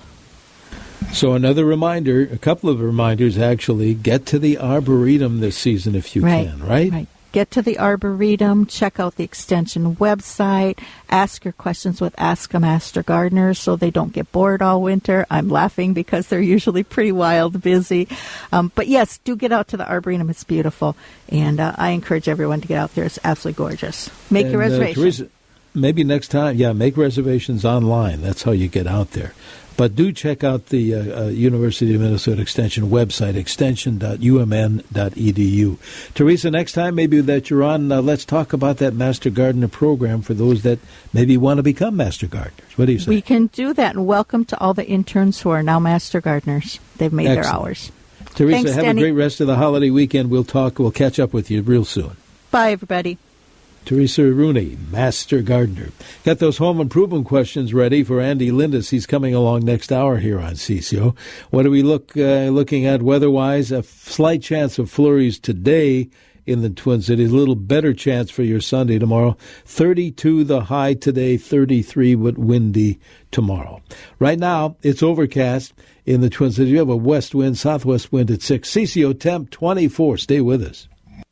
So another reminder, a couple of reminders actually, get to the Arboretum this season if you right, can, right? Right. Get to the Arboretum, check out the Extension website, ask your questions with Ask a Master Gardener so they don't get bored all winter. I'm laughing because they're usually pretty wild busy. Um, but yes, do get out to the Arboretum. It's beautiful. And uh, I encourage everyone to get out there. It's absolutely gorgeous. Make and, your reservation. Uh, Teresa, maybe next time, yeah, make reservations online. That's how you get out there. But do check out the uh, uh, University of Minnesota Extension website, extension dot u m n dot e d u. Teresa, next time maybe that you're on, uh, let's talk about that Master Gardener program for those that maybe want to become Master Gardeners. What do you say? We can do that, and welcome to all the interns who are now Master Gardeners. They've made Excellent. their hours. Teresa, Thanks, have Danny. a great rest of the holiday weekend. We'll talk, we'll catch up with you real soon. Bye, everybody. Teresa Rooney, Master Gardener. Got those home improvement questions ready for Andy Lindis. He's coming along next hour here on C C O. What are we look uh, looking at weather-wise? A slight chance of flurries today in the Twin Cities. A little better chance for your Sunday tomorrow. thirty-two the high today, thirty-three but windy tomorrow. Right now, it's overcast in the Twin Cities. You have a west wind, southwest wind at six. C C O temp twenty-four. Stay with us.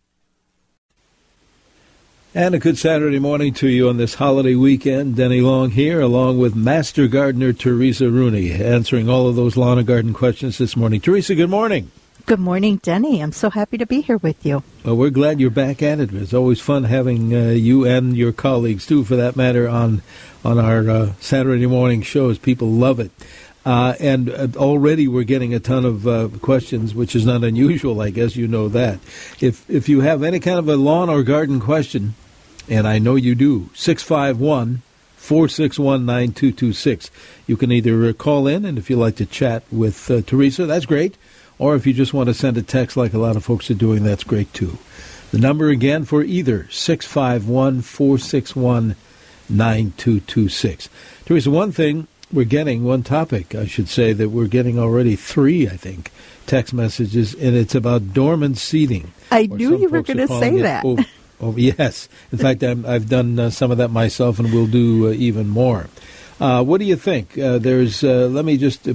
And a good Saturday morning to you on this holiday weekend. Denny Long here, along with Master Gardener Teresa Rooney, answering all of those lawn and garden questions this morning. Teresa, good morning. Good morning, Denny. I'm so happy to be here with you. Well, we're glad you're back at it. It's always fun having uh, you and your colleagues, too, for that matter, on, on our uh, Saturday morning shows. People love it. Uh, and uh, already we're getting a ton of uh, questions, which is not unusual, I guess you know that. If if you have any kind of a lawn or garden question, and I know you do, six five one, four six one, nine two two six. You can either call in, and if you like to chat with uh, Teresa, that's great. Or if you just want to send a text like a lot of folks are doing, that's great too. The number again for either, six five one, four six one, nine two two six. Teresa, one thing we're getting, one topic, I should say, that we're getting already three, I think, text messages, and it's about dormant seeding. I knew you were going to say that. Over, Oh, yes. In fact, I'm, I've done uh, some of that myself and will do uh, even more. Uh, what do you think? Uh, there's, uh, let me just, uh,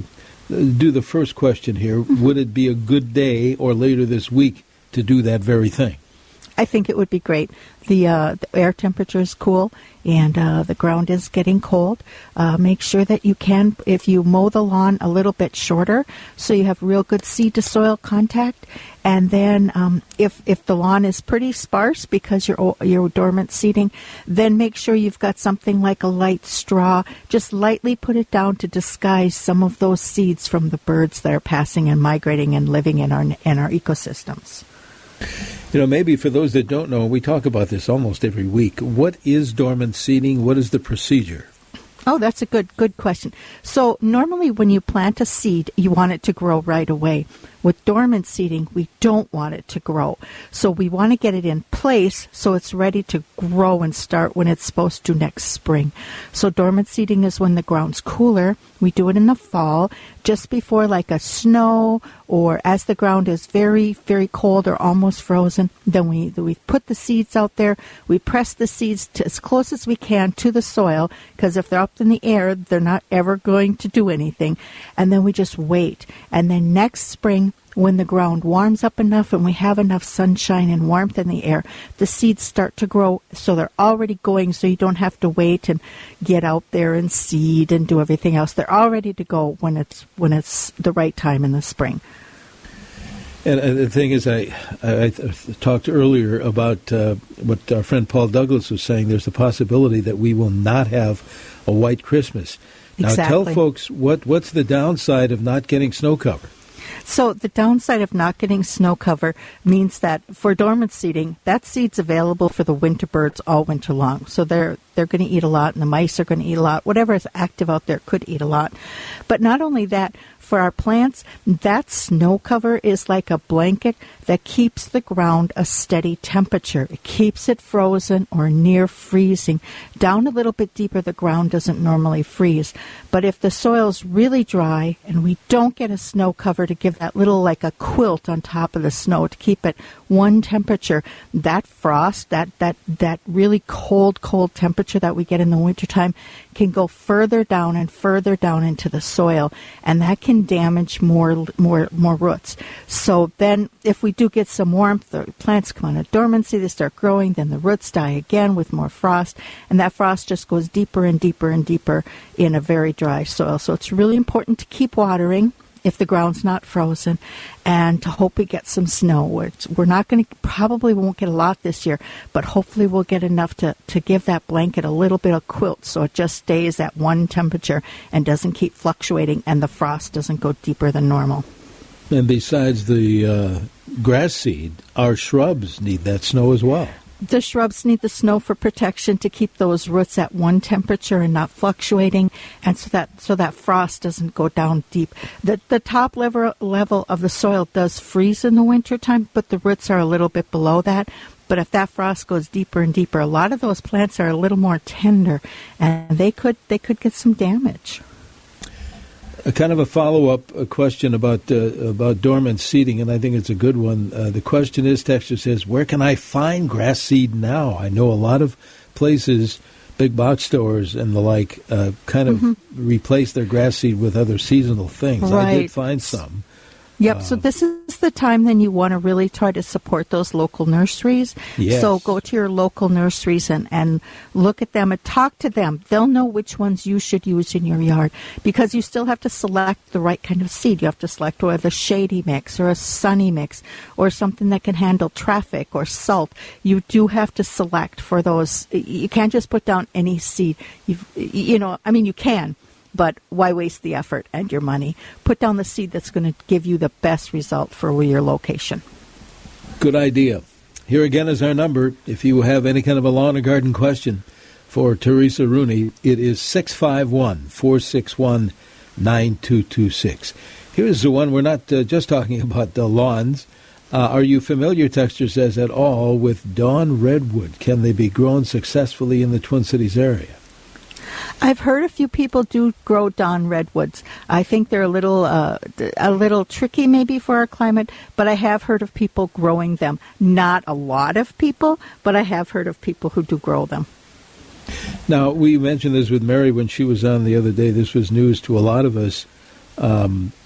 do the first question here. Mm-hmm. Would it be a good day or later this week to do that very thing? I think it would be great. The, uh, the air temperature is cool, and uh, the ground is getting cold. Uh, make sure that you can, if you mow the lawn a little bit shorter, so you have real good seed-to-soil contact. And then um, if if the lawn is pretty sparse because you're, you're dormant seeding, then make sure you've got something like a light straw. Just lightly put it down to disguise some of those seeds from the birds that are passing and migrating and living in our in our ecosystems. You know, maybe for those that don't know, we talk about this almost every week. What is dormant seeding? What is the procedure? Oh, that's a good good question. So normally when you plant a seed, you want it to grow right away. With dormant seeding, we don't want it to grow. So we want to get it in place so it's ready to grow and start when it's supposed to next spring. So dormant seeding is when the ground's cooler. We do it in the fall, just before like a snow, or as the ground is very, very cold or almost frozen. Then we we put the seeds out there. We press the seeds to, as close as we can to the soil, because if they're up in the air, they're not ever going to do anything. And then we just wait. And then next spring, when the ground warms up enough and we have enough sunshine and warmth in the air, the seeds start to grow, so they're already going, so you don't have to wait and get out there and seed and do everything else. They're all ready to go when it's when it's the right time in the spring. And uh, the thing is, I, I, I talked earlier about uh, what our friend Paul Douglas was saying. There's a possibility that we will not have a white Christmas. Now, Exactly. tell folks what what's the downside of not getting snow cover. So the downside of not getting snow cover means that for dormant seeding, that seed's available for the winter birds all winter long. So they're they're going to eat a lot, and the mice are going to eat a lot. Whatever is active out there could eat a lot. But not only that, for our plants, that snow cover is like a blanket that keeps the ground a steady temperature. It keeps it frozen or near freezing. Down a little bit deeper, the ground doesn't normally freeze. But if the soil's really dry and we don't get a snow cover to give that little like a quilt on top of the snow to keep it one temperature, that frost, that, that, that really cold, cold temperature that we get in the wintertime can go further down and further down into the soil, and that can damage more more more roots. So then if we do get some warmth, the plants come out of dormancy, they start growing, then the roots die again with more frost, and that frost just goes deeper and deeper and deeper in a very dry soil. So it's really important to keep watering if the ground's not frozen, and to hope we get some snow. It's, we're not going to, probably won't get a lot this year, but hopefully we'll get enough to, to give that blanket a little bit of quilt so it just stays at one temperature and doesn't keep fluctuating, and the frost doesn't go deeper than normal. And besides the uh, grass seed, our shrubs need that snow as well. The shrubs need the snow for protection to keep those roots at one temperature and not fluctuating, and so that so that frost doesn't go down deep. The the top level level of the soil does freeze in the wintertime, but the roots are a little bit below that. But if that frost goes deeper and deeper, a lot of those plants are a little more tender, and they could they could get some damage. A kind of a follow-up a question about uh, about dormant seeding, and I think it's a good one. Uh, the question is, Texture says, where can I find grass seed now? I know a lot of places, big box stores and the like, uh, kind of mm-hmm. replace their grass seed with other seasonal things. Right. I did find some. Yep, uh, so this is the time then you want to really try to support those local nurseries. Yes. So go to your local nurseries and, and look at them and talk to them. They'll know which ones you should use in your yard, because you still have to select the right kind of seed. You have to select whether a shady mix or a sunny mix or something that can handle traffic or salt. You do have to select for those. You can't just put down any seed. You've, you know, I mean, you can. But why waste the effort and your money? Put down the seed that's going to give you the best result for your location. Good idea. Here again is our number. If you have any kind of a lawn or garden question for Teresa Rooney, it is six five one, four six one, nine two two six. Here's the one. We're not uh, just talking about the lawns. Uh, are you familiar, Texture says, at all with Dawn Redwood? Can they be grown successfully in the Twin Cities area? I've heard a few people do grow Dawn redwoods. I think they're a little uh, a little tricky maybe for our climate, but I have heard of people growing them. Not a lot of people, but I have heard of people who do grow them. Now, we mentioned this with Mary when she was on the other day. This was news to a lot of us. Um,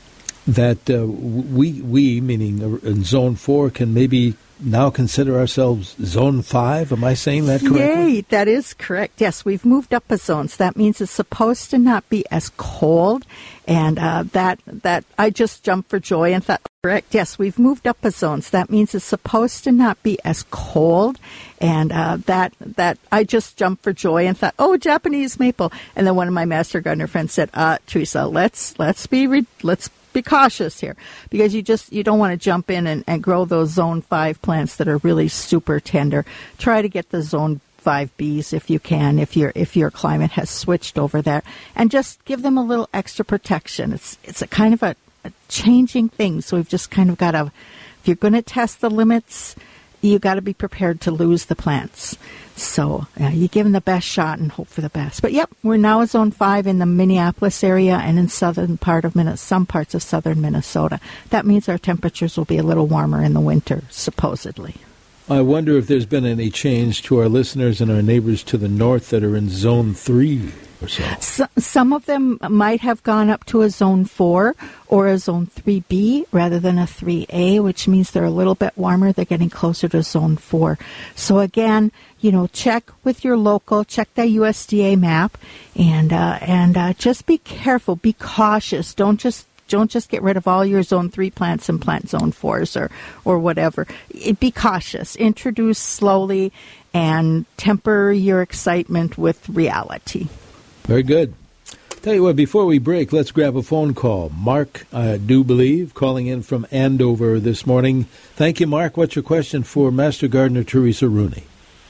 that uh, we, we, meaning in Zone four, can maybe now consider ourselves Zone five. Am I saying that correctly? Yay, that is correct. Yes, we've moved up a zone. So that means it's supposed to not be as cold. And uh, that that I just jumped for joy and thought, correct, yes, we've moved up a zone. So that means it's supposed to not be as cold. And uh, that that I just jumped for joy and thought, oh, Japanese maple. And then one of my Master Gardener friends said, uh, Teresa, let's let's be re- let's be cautious here, because you just you don't want to jump in and, and grow those zone five plants that are really super tender. Try to get the zone five Bs if you can, if your if your climate has switched over there, and just give them a little extra protection. It's it's a kind of a, a changing thing, so we've just kind of got to, if you're going to test the limits, you got to be prepared to lose the plants. So uh, you give them the best shot and hope for the best. But yep, we're now at zone five in the Minneapolis area and in southern part of Minnesota, some parts of southern Minnesota. That means our temperatures will be a little warmer in the winter, supposedly. I wonder if there's been any change to our listeners and our neighbors to the north that are in zone three or so. so some of them might have gone up to a zone four or a zone three B rather than a three A, which means they're a little bit warmer. They're getting closer to zone four. So again, you know, check with your local, check the U S D A map, and uh, and uh, just be careful, be cautious. Don't just Don't just get rid of all your zone three plants and plant zone fours or, or whatever. It, be cautious. Introduce slowly and temper your excitement with reality. Very good. Tell you what, before we break, let's grab a phone call. Mark, I do believe, calling in from Andover this morning. Thank you, Mark. What's your question for Master Gardener Teresa Rooney?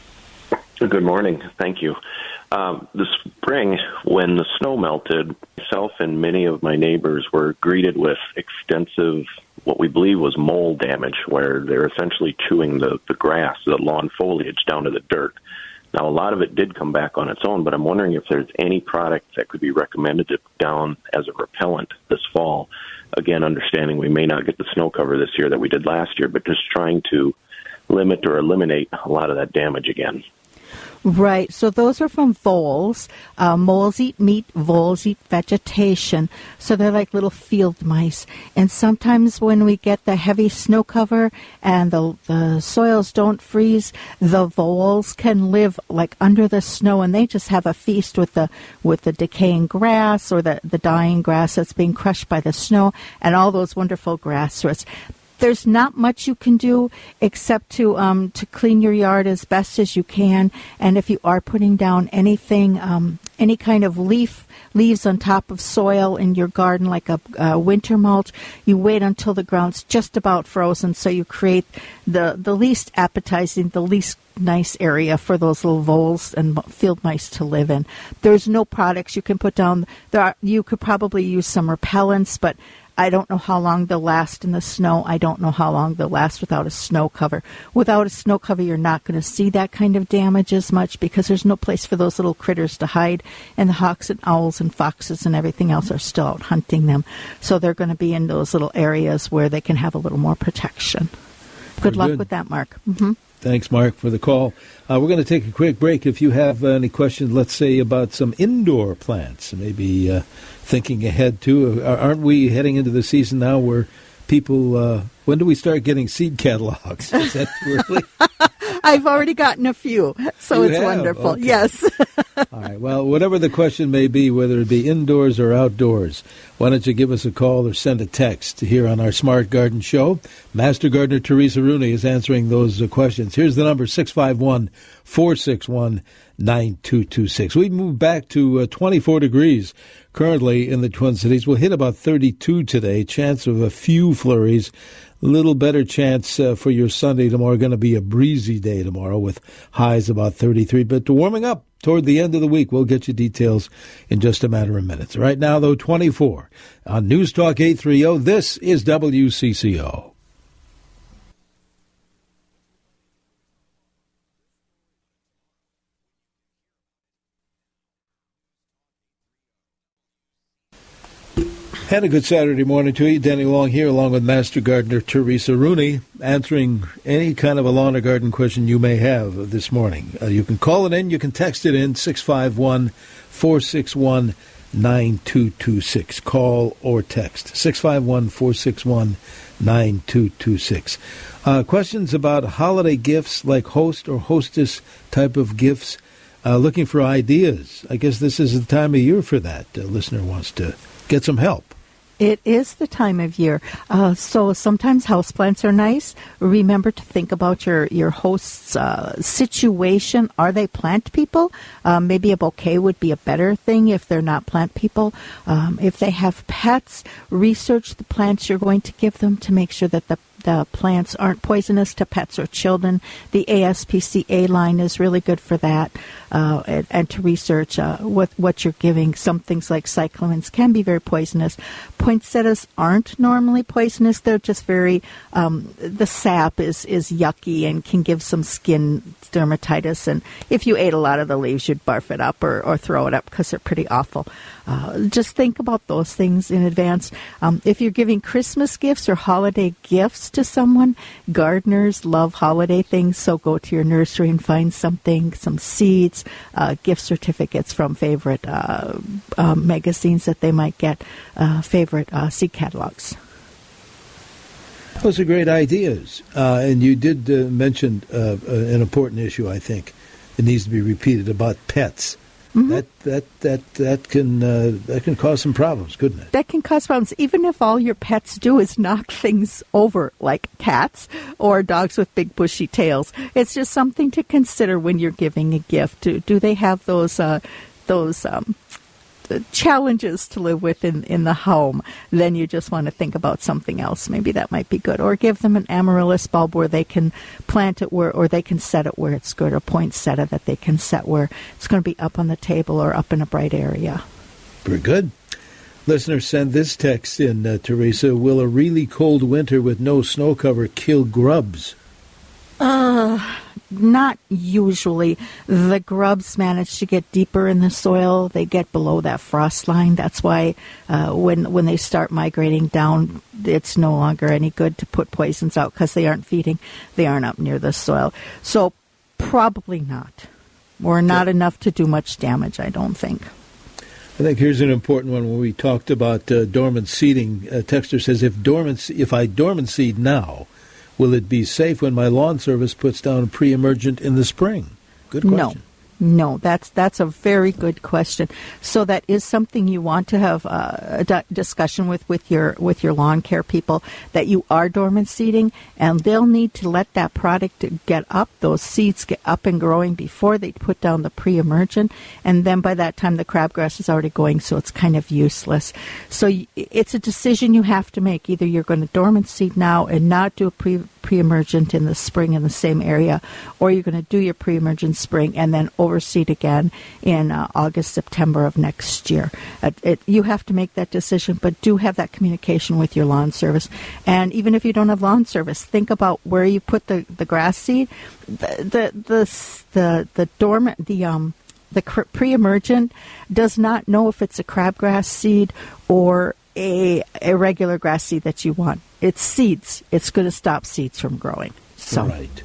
Good morning. Thank you. Um, this spring, when the snow melted, myself and many of my neighbors were greeted with extensive, what we believe was mold damage, where they're essentially chewing the, the grass, the lawn foliage, down to the dirt. Now, a lot of it did come back on its own, but I'm wondering if there's any product that could be recommended to put down as a repellent this fall. Again, understanding we may not get the snow cover this year that we did last year, but just trying to limit or eliminate a lot of that damage again. Right. So those are from voles. Uh, moles eat meat, voles eat vegetation. So they're like little field mice. And sometimes when we get the heavy snow cover and the, the soils don't freeze, the voles can live like under the snow, and they just have a feast with the with the decaying grass or the, the dying grass that's being crushed by the snow and all those wonderful grass roots. There's not much you can do except to um, to clean your yard as best as you can. And if you are putting down anything, um, any kind of leaf leaves on top of soil in your garden, like a, a winter mulch, you wait until the ground's just about frozen, so you create the, the least appetizing, the least nice area for those little voles and field mice to live in. There's no products you can put down. There are, you could probably use some repellents, but I don't know how long they'll last in the snow. I don't know how long they'll last without a snow cover. Without a snow cover, you're not going to see that kind of damage as much because there's no place for those little critters to hide, and the hawks and owls and foxes and everything else are still out hunting them. So they're going to be in those little areas where they can have a little more protection. Good Very luck good. with that, Mark. Mm-hmm. Thanks, Mark, for the call. Uh, we're going to take a quick break. If you have uh, any questions, let's say, about some indoor plants, maybe uh, thinking ahead, too. Uh, aren't we heading into the season now where people, uh, when do we start getting seed catalogs? Is that too early? I've already gotten a few, so you it's have? wonderful. Okay. Yes. All right. Well, whatever the question may be, whether it be indoors or outdoors, why don't you give us a call or send a text here on our Smart Garden Show? Master Gardener Teresa Rooney is answering those uh, questions. Here's the number, six five one, four six one, nine two two six. We move back to uh, twenty-four degrees currently in the Twin Cities. We'll hit about thirty-two today. Chance of a few flurries. A little better chance uh, for your Sunday tomorrow. Going to be a breezy day tomorrow with highs about thirty-three. But warming up toward the end of the week. We'll get you details in just a matter of minutes. Right now, though, twenty-four on News Talk eight thirty. This is W C C O. And a good Saturday morning to you. Danny Long here, along with Master Gardener Teresa Rooney, answering any kind of a lawn or garden question you may have this morning. Uh, you can call it in. You can text it in, six five one, four six one, nine two two six. Call or text six five one, four six one, nine two two six. Uh, questions about holiday gifts like host or hostess type of gifts. Uh, looking for ideas. I guess this is the time of year for that. The listener wants to get some help. It is the time of year. Uh, so sometimes houseplants are nice. Remember to think about your, your host's uh, situation. Are they plant people? Um, maybe a bouquet would be a better thing if they're not plant people. Um, if they have pets, research the plants you're going to give them to make sure that the The plants aren't poisonous to pets or children. The A S P C A line is really good for that, uh, and, and to research uh, what, what you're giving. Some things like cyclamens can be very poisonous. Poinsettias aren't normally poisonous. They're just very, um, the sap is, is yucky and can give some skin dermatitis. And if you ate a lot of the leaves, you'd barf it up or, or throw it up because they're pretty awful. Uh, just think about those things in advance. Um, if you're giving Christmas gifts or holiday gifts to someone, gardeners love holiday things, so go to your nursery and find something, some seeds, uh, gift certificates from favorite uh, uh, magazines that they might get, uh, favorite uh, seed catalogs. Those are great ideas. Uh, and you did uh, mention uh, an important issue, I think. It needs to be repeated about pets. Mm-hmm. That that that that can uh, that can cause some problems, couldn't it? That can cause problems, even if all your pets do is knock things over, like cats or dogs with big bushy tails. It's just something to consider when you're giving a gift. Do, do they have those uh, those um, challenges to live with in, in the home? Then you just want to think about something else. Maybe that might be good. Or give them an amaryllis bulb where they can plant it where, or they can set it where it's good, or poinsettia that they can set where it's going to be up on the table or up in a bright area. Very good. Listeners, send this text in, uh, Teresa. Will a really cold winter with no snow cover kill grubs? Uh, not usually. The grubs manage to get deeper in the soil. They get below that frost line. That's why uh, when when they start migrating down, it's no longer any good to put poisons out because they aren't feeding. They aren't up near the soil. So probably not. Or not yeah. enough to do much damage, I don't think. I think here's an important one when we talked about uh, dormant seeding. A texter says, if dormant, if I dormant seed now, will it be safe when my lawn service puts down pre-emergent in the spring? Good question. No. No, that's that's a very good question. So that is something you want to have uh, a d- discussion with, with your with your lawn care people, that you are dormant seeding, and they'll need to let that product get up, those seeds get up and growing before they put down the pre-emergent, and then by that time the crabgrass is already going, so it's kind of useless. So y- it's a decision you have to make. Either you're going to dormant seed now and not do a pre pre-emergent in the spring in the same area, or you're going to do your pre-emergent spring and then overseed again in uh, August, September of next year. Uh, it, you have to make that decision, but do have that communication with your lawn service. And even if you don't have lawn service, think about where you put the, the grass seed. The the the the, the dormant the um the pre-emergent does not know if it's a crabgrass seed or a a regular grass seed that you want. It's seeds. It's going to stop seeds from growing. So. All right.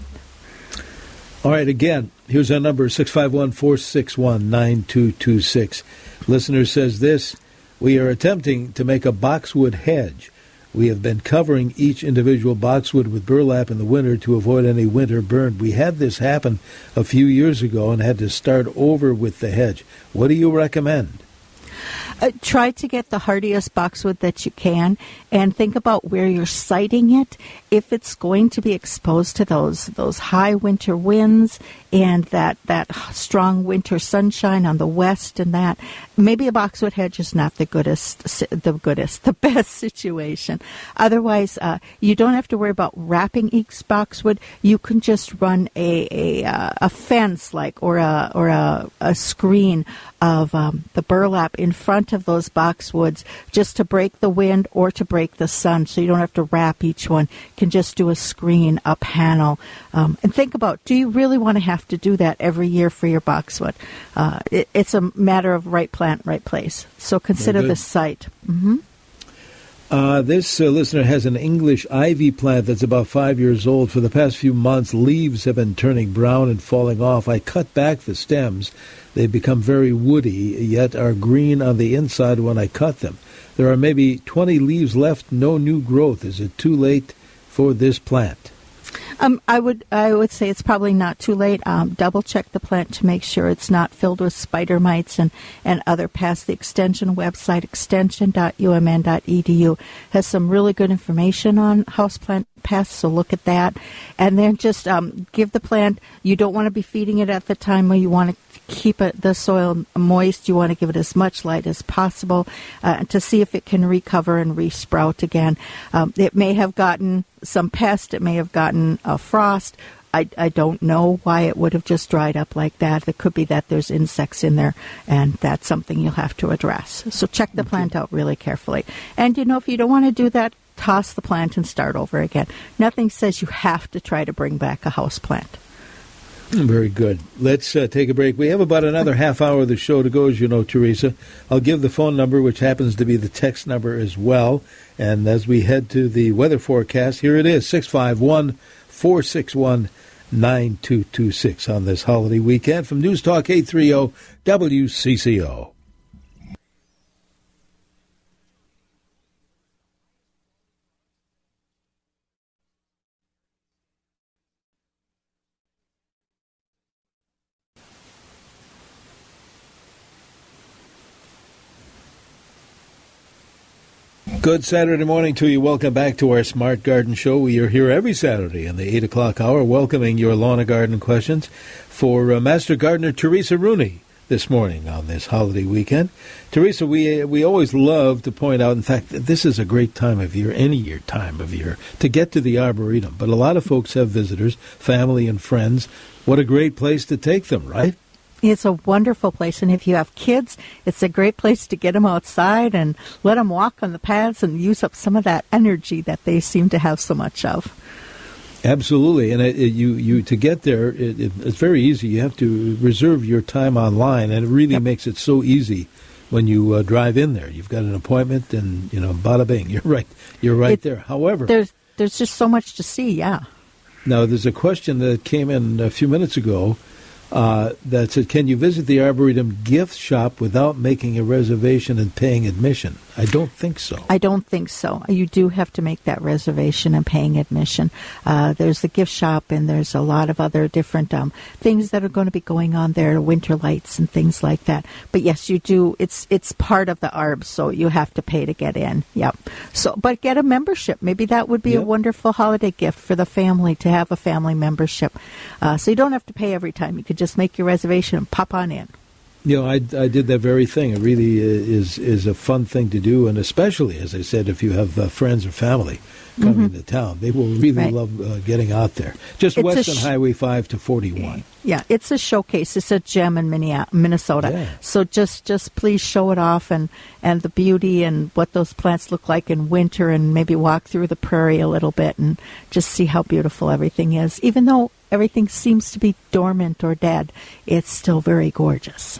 All right, again, here's our number, six five one, four six one, nine two two six. Listener says this: we are attempting to make a boxwood hedge. We have been covering each individual boxwood with burlap in the winter to avoid any winter burn. We had this happen a few years ago and had to start over with the hedge. What do you recommend? Uh, try to get the hardiest boxwood that you can, and think about where you're siting it. If it's going to be exposed to those those high winter winds and that, that strong winter sunshine on the west and that, maybe a boxwood hedge is not the goodest, the goodest, the best situation. Otherwise, uh, you don't have to worry about wrapping each boxwood. You can just run a a, uh, a fence like or a or a, a screen of um, the burlap in front of those boxwoods, just to break the wind or to break the sun, so you don't have to wrap each one. You can just do a screen, a panel. Um, and think about, do you really want to have to do that every year for your boxwood? Uh, it, it's a matter of right plant, right place. So consider the site. Mm-hmm. Uh, this uh, listener has an English ivy plant that's about five years old. For the past few months, leaves have been turning brown and falling off. I cut back the stems. They've become very woody, yet are green on the inside when I cut them. There are maybe twenty leaves left, no new growth. Is it too late for this plant? Um, I would I would say it's probably not too late. Um, double check the plant to make sure it's not filled with spider mites and, and other pests. The extension website, extension dot u m n dot e d u, has some really good information on houseplant pests, so look at that. And then just um, give the plant, you don't want to be feeding it at the time where you want to keep it, the soil moist. You want to give it as much light as possible uh, to see if it can recover and re-sprout again. Um, it may have gotten some pest. It may have gotten a frost. I, I don't know why it would have just dried up like that. It could be that there's insects in there, and that's something you'll have to address. So check the plant out really carefully. And, you know, if you don't want to do that, toss the plant and start over again. Nothing says you have to try to bring back a house plant. Very good. Let's uh, take a break. We have about another half hour of the show to go, as you know, Teresa. I'll give the phone number, which happens to be the text number as well. And as we head to the weather forecast, here it is, six five one, four six one, nine two two six on this holiday weekend from News Talk eight thirty W C C O. Good Saturday morning to you. Welcome back to our Smart Garden Show. We are here every Saturday in the eight o'clock hour welcoming your lawn and garden questions for uh, Master Gardener Teresa Rooney this morning on this holiday weekend. Teresa, we uh, we always love to point out, in fact, this is a great time of year, any year time of year, to get to the Arboretum. But a lot of folks have visitors, family and friends. What a great place to take them, right? It's a wonderful place, and if you have kids, it's a great place to get them outside and let them walk on the paths and use up some of that energy that they seem to have so much of. Absolutely, and it, it, you you to get there, it, it, it's very easy. You have to reserve your time online, and it really yep. makes it so easy when you uh, drive in there. You've got an appointment, and you know, bada bing, you're right, you're right it, there. However, there's there's just so much to see. Yeah. Now, there's a question that came in a few minutes ago. Uh, that said, can you visit the Arboretum gift shop without making a reservation and paying admission? I don't think so. I don't think so. You do have to make that reservation and paying admission. Uh, there's the gift shop, and there's a lot of other different um, things that are going to be going on there, winter lights and things like that. But yes, you do. It's it's part of the Arb, so you have to pay to get in. Yep. So, but get a membership. Maybe that would be yep. a wonderful holiday gift for the family to have a family membership. Uh, so you don't have to pay every time. You could just make your reservation and pop on in. You know, I, I did that very thing. It really is is a fun thing to do, and especially, as I said, if you have uh, friends or family coming mm-hmm. to town, they will really right. love uh, getting out there. Just it's west on sh- Highway five to forty-one. Yeah, it's a showcase. It's a gem in Minnesota. Yeah. So just, just please show it off and, and the beauty and what those plants look like in winter, and maybe walk through the prairie a little bit and just see how beautiful everything is. Even though everything seems to be dormant or dead, it's still very gorgeous.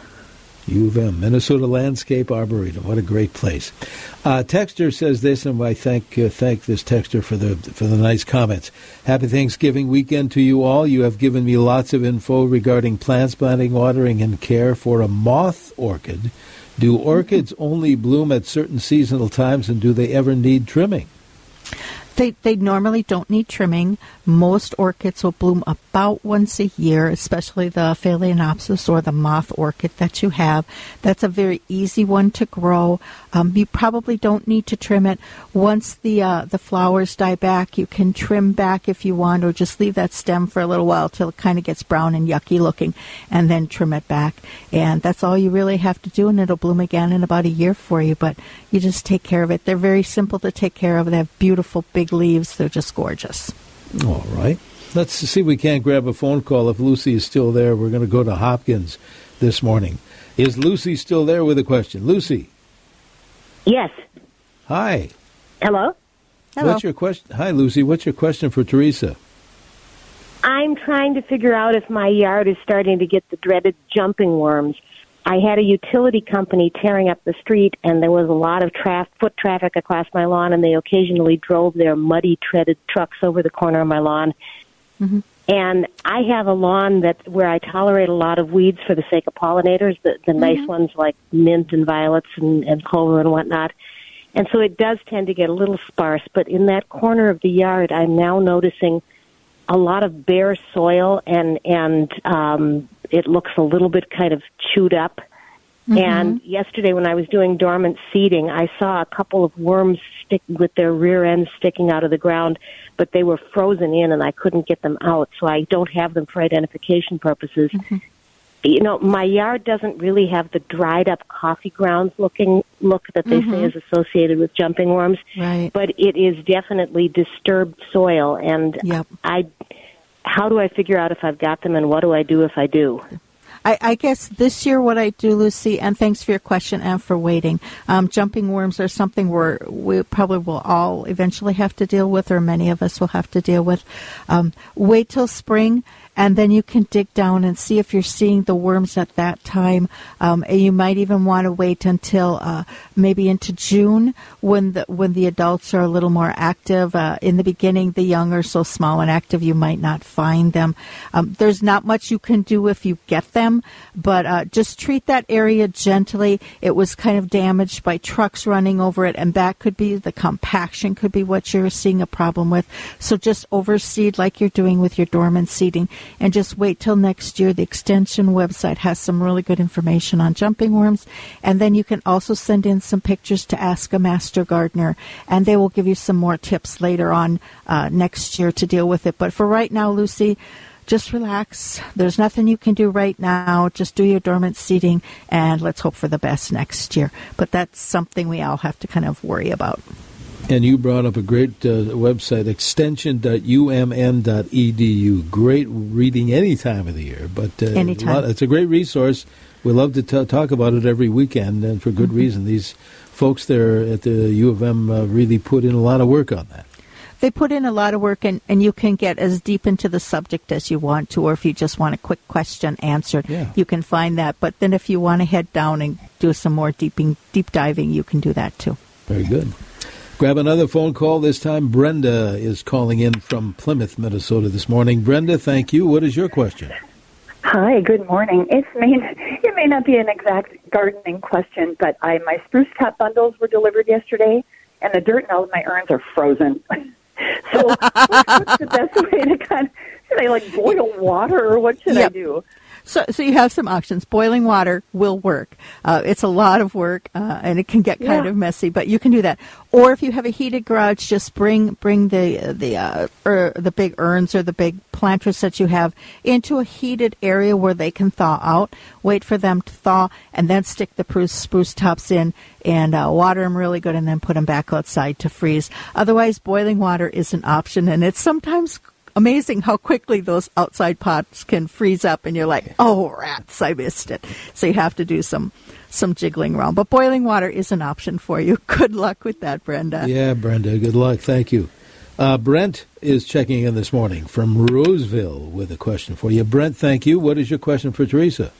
U of M, Minnesota Landscape Arboretum. What a great place. Uh, texter says this, and I thank uh, thank this texter for the for the nice comments. Happy Thanksgiving weekend to you all. You have given me lots of info regarding plants, planting, watering, and care for a moth orchid. Do orchids only bloom at certain seasonal times, and do they ever need trimming? They they normally don't need trimming. Most orchids will bloom about once a year, especially the Phalaenopsis or the moth orchid that you have. That's a very easy one to grow. Um, you probably don't need to trim it. Once the uh, the flowers die back, you can trim back if you want, or just leave that stem for a little while till it kind of gets brown and yucky looking, and then trim it back. And that's all you really have to do, and it'll bloom again in about a year for you. But you just take care of it. They're very simple to take care of. They have beautiful big leaves. They're just gorgeous. All right. Let's see if we can't grab a phone call. If Lucy is still there, we're going to go to Hopkins this morning. Is Lucy still there with a question? Lucy. Yes. Hi. Hello? Hello. What's your question? Hi, Lucy. What's your question for Teresa? I'm trying to figure out if my yard is starting to get the dreaded jumping worms. I had a utility company tearing up the street, and there was a lot of traf- foot traffic across my lawn, and they occasionally drove their muddy, treaded trucks over the corner of my lawn. Mm-hmm. And I have a lawn that where I tolerate a lot of weeds for the sake of pollinators, the, the mm-hmm. nice ones like mint and violets and, and clover and whatnot. And so it does tend to get a little sparse, but in that corner of the yard, I'm now noticing a lot of bare soil, and and um, it looks a little bit kind of chewed up. Mm-hmm. And yesterday when I was doing dormant seeding, I saw a couple of worms stick with their rear ends sticking out of the ground, but they were frozen in and I couldn't get them out, so I don't have them for identification purposes. Mm-hmm. You know, my yard doesn't really have the dried up coffee grounds looking look that they mm-hmm. say is associated with jumping worms, right. but it is definitely disturbed soil. And yep. I, how do I figure out if I've got them, and what do I do if I do? I, I guess this year what I do, Lucy, and thanks for your question and for waiting, um, jumping worms are something we're, we probably will all eventually have to deal with, or many of us will have to deal with. Um, wait till spring, and then you can dig down and see if you're seeing the worms at that time. Um, and you might even want to wait until uh, maybe into June when the when the adults are a little more active. Uh, in the beginning, the young are so small and active, you might not find them. Um, there's not much you can do if you get them, but uh, just treat that area gently. It was kind of damaged by trucks running over it, and that could be the compaction, could be what you're seeing a problem with. So just overseed like you're doing with your dormant seeding. And just wait till next year. The Extension website has some really good information on jumping worms. And then you can also send in some pictures to Ask a Master Gardener, and they will give you some more tips later on uh, next year to deal with it. But for right now, Lucy, just relax. There's nothing you can do right now. Just do your dormant seeding, and let's hope for the best next year. But that's something we all have to kind of worry about. And you brought up a great uh, website, extension dot u m n dot e d u. Great reading any time of the year. But uh, Anytime. A lot, it's a great resource. We love to t- talk about it every weekend, and for good mm-hmm. reason. These folks there at the U of M uh, really put in a lot of work on that. They put in a lot of work, and, and you can get as deep into the subject as you want to, or if you just want a quick question answered, yeah. you can find that. But then if you want to head down and do some more deeping, deep diving, you can do that too. Very good. Grab another phone call. This time Brenda is calling in from Plymouth, Minnesota this morning. Brenda, thank you. What is your question? Hi, good morning. It may, it may not be an exact gardening question, but I my spruce top bundles were delivered yesterday, and the dirt in all of my urns are frozen. So what's, what's the best way to kind of, should I like boil water, or what should yep. I do? So, so you have some options. Boiling water will work. Uh, it's a lot of work, uh, and it can get kind yeah. of messy, but you can do that. Or if you have a heated garage, just bring bring the the uh, er, the big urns or the big planters that you have into a heated area where they can thaw out. Wait for them to thaw, and then stick the spruce, spruce tops in and uh, water them really good, and then put them back outside to freeze. Otherwise, boiling water is an option, and it's sometimes amazing how quickly those outside pots can freeze up, and you're like, oh, rats, I missed it. So you have to do some some jiggling around. But boiling water is an option for you. Good luck with that, Brenda. Yeah, Brenda, good luck. Thank you. Uh, Brent is checking in this morning from Roseville with a question for you. Brent, thank you. What is your question for Teresa?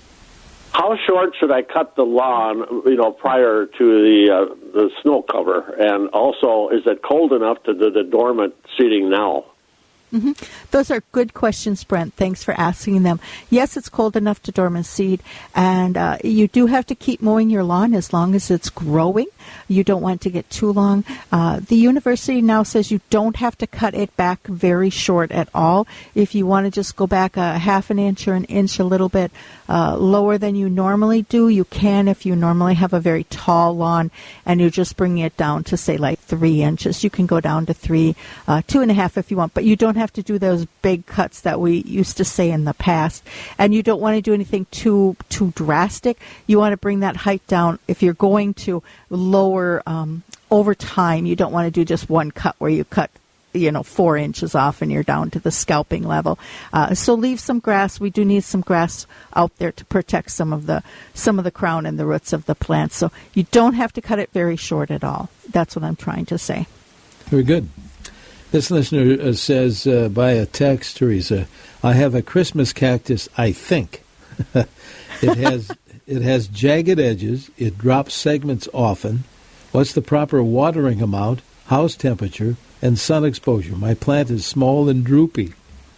How short should I cut the lawn, you know, prior to the uh, the snow cover? And also, is it cold enough to do the dormant seeding now? Mm-hmm. Those are good questions, Brent. Thanks for asking them. Yes, it's cold enough to dormant seed, and uh, you do have to keep mowing your lawn as long as it's growing. You don't want to get too long. Uh, the university now says you don't have to cut it back very short at all. If you want to just go back a half an inch or an inch a little bit uh, lower than you normally do, you can if you normally have a very tall lawn and you're just bringing it down to, say, like three inches. You can go down to three, uh, two and a half if you want, but you don't have to do those big cuts that we used to say in the past. And you don't want to do anything too too drastic. You want to bring that height down. If you're going to lower um, over time, you don't want to do just one cut where you cut, you know, four inches off and you're down to the scalping level. Uh, so leave some grass. We do need some grass out there to protect some of the some of the crown and the roots of the plant. So you don't have to cut it very short at all. That's what I'm trying to say. Very good. This listener uh, says uh, by a text, Teresa, I have a Christmas cactus, I think. it has It has jagged edges. It drops segments often. What's the proper watering amount, house temperature, and sun exposure? My plant is small and droopy.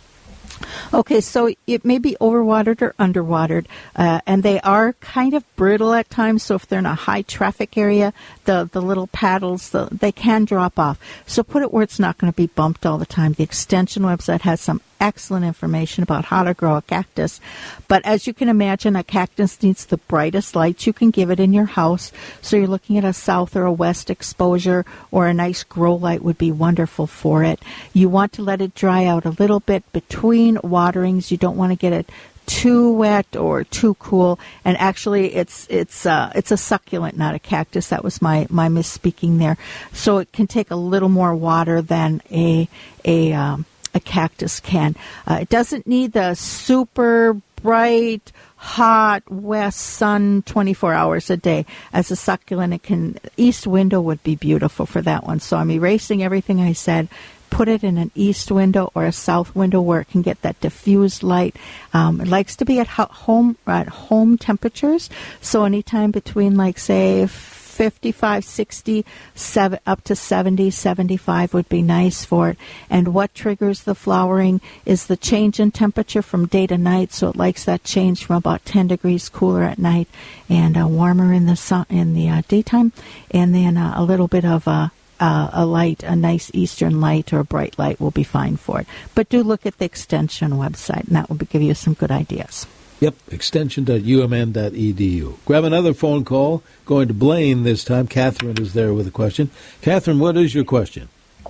Okay, so it may be overwatered or underwatered, uh, and they are kind of brittle at times, so if they're in a high traffic area, the, the little paddles, the, they can drop off. So put it where it's not going to be bumped all the time. The Extension website has some excellent information about how to grow a cactus. But as you can imagine, a cactus needs the brightest lights you can give it in your house. So you're looking at a south or a west exposure, or a nice grow light would be wonderful for it. You want to let it dry out a little bit between waterings. You don't want to get it too wet or too cool. And actually, it's it's uh, it's a succulent, not a cactus. That was my, my misspeaking there. So it can take a little more water than a a um, a cactus can. Uh, it doesn't need the super bright, hot west sun twenty-four hours a day. As a succulent, it can, east window would be beautiful for that one. So I'm erasing everything I said. Put it in an east window or a south window where it can get that diffused light. Um, it likes to be at home at home temperatures. So anytime between, like, say, fifty-five, sixty, seven, up to seventy, seventy-five would be nice for it. And what triggers the flowering is the change in temperature from day to night. So it likes that change from about ten degrees cooler at night and uh, warmer in the sun in the uh, daytime, and then uh, a little bit of a Uh, a light, a nice eastern light or a bright light will be fine for it. But do look at the Extension website, and that will be, give you some good ideas. Yep, extension dot u m n dot e d u. Grab another phone call. Going to Blaine this time. Catherine is there with a question. Catherine, what is your question?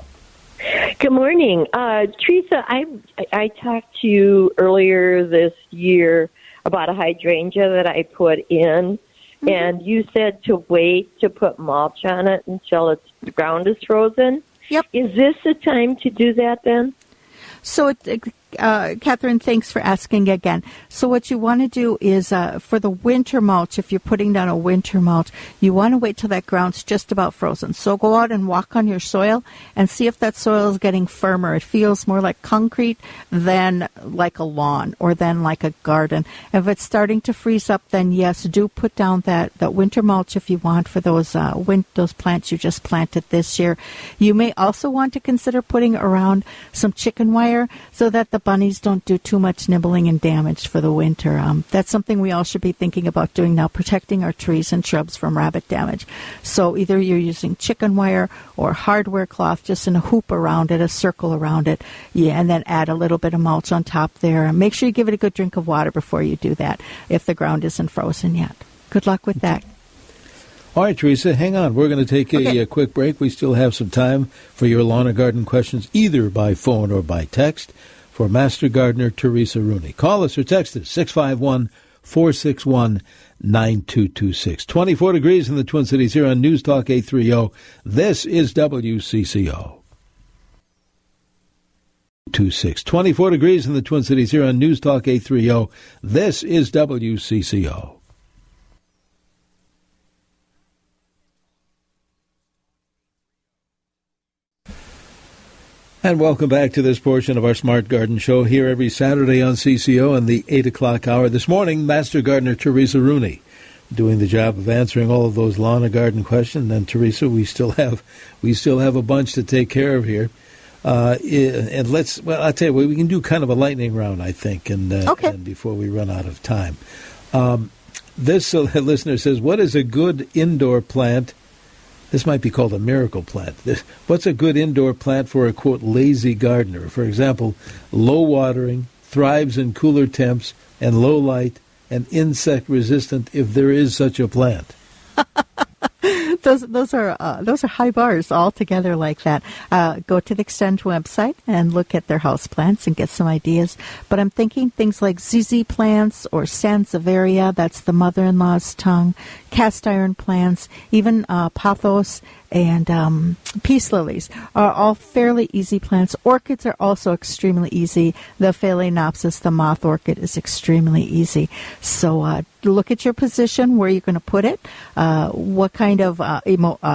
Good morning. Uh, Teresa, I, I talked to you earlier this year about a hydrangea that I put in. And you said to wait to put mulch on it until it's, the ground is frozen. Yep. Is this the time to do that then? So, it, uh, Catherine, thanks for asking again. So what you want to do is uh, for the winter mulch, if you're putting down a winter mulch, you want to wait till that ground's just about frozen. So go out and walk on your soil and see if that soil is getting firmer. It feels more like concrete than like a lawn or than like a garden. If it's starting to freeze up, then yes, do put down that, that winter mulch if you want for those uh, win- those plants you just planted this year. You may also want to consider putting around some chicken wire so that the bunnies don't do too much nibbling and damage for the winter. Um, that's something we all should be thinking about doing now, protecting our trees and shrubs from rabbit damage. So either you're using chicken wire or hardware cloth just in a hoop around it, a circle around it, yeah, and then add a little bit of mulch on top there. And make sure you give it a good drink of water before you do that if the ground isn't frozen yet. Good luck with that. All right, Teresa, hang on. We're going to take a, okay. a quick break. We still have some time for your lawn and garden questions, either by phone or by text, for Master Gardener Teresa Rooney. Call us or text us, six five one, four six one, nine two two six. twenty-four degrees in the Twin Cities here on News Talk eight thirty. This is W C C O. twenty-six. twenty-four degrees in the Twin Cities here on News Talk eight thirty. This is W C C O. And welcome back to this portion of our Smart Garden Show here every Saturday on C C O in the eight o'clock hour. This morning, Master Gardener Teresa Rooney doing the job of answering all of those lawn and garden questions. And Teresa, we still have we still have a bunch to take care of here. Uh, and let's, well, I'll tell you what, we can do kind of a lightning round, I think, and, uh, okay. and before we run out of time. Um, this uh, listener says, what is a good indoor plant? This might be called a miracle plant. This, what's a good indoor plant for a, quote, lazy gardener? For example, low watering, thrives in cooler temps, and low light, and insect resistant if there is such a plant. Those those are uh, those are high bars altogether like that. Uh, go to the Extension website and look at their house plants and get some ideas. But I'm thinking things like Z Z plants or Sansevieria, that's the mother-in-law's tongue, cast iron plants, even uh, pothos and um, peace lilies are all fairly easy plants. Orchids are also extremely easy. The Phalaenopsis, the moth orchid, is extremely easy. So uh, look at your position, where you're going to put it, uh, what kind of uh, emo, uh,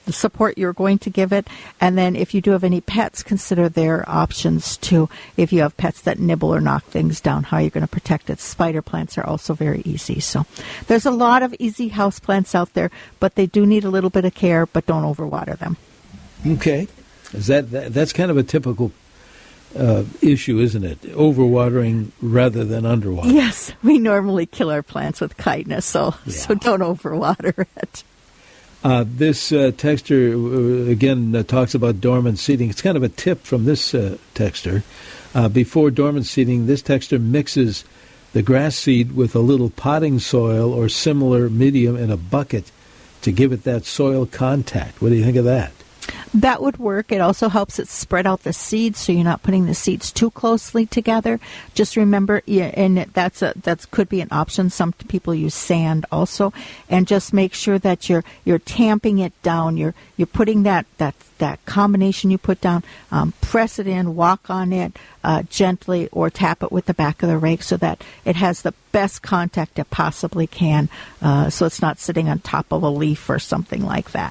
the support you're going to give it. And then if you do have any pets, consider their options too. If you have pets that nibble or knock things down, how you're going to protect it. Spider plants are also very easy. So there's a lot of easy house plants out there, but they do need a little bit of care, but don't overwater them. Okay. Is that, that that's kind of a typical uh, issue, isn't it? Overwatering rather than underwater. Yes, we normally kill our plants with kindness, so yeah. so don't overwater it. Uh, this uh, texter, uh, again, uh, talks about dormant seeding. It's kind of a tip from this uh, texter. Uh, before dormant seeding, this texter mixes the grass seed with a little potting soil or similar medium in a bucket to give it that soil contact. What do you think of that? That would work. It also helps it spread out the seeds, so you're not putting the seeds too closely together. Just remember, yeah, and that's a that's could be an option. Some people use sand also, and just make sure that you're you're tamping it down. You're you're putting that that that combination you put down. Um, press it in, walk on it uh, gently, or tap it with the back of the rake so that it has the best contact it possibly can. Uh, so it's not sitting on top of a leaf or something like that.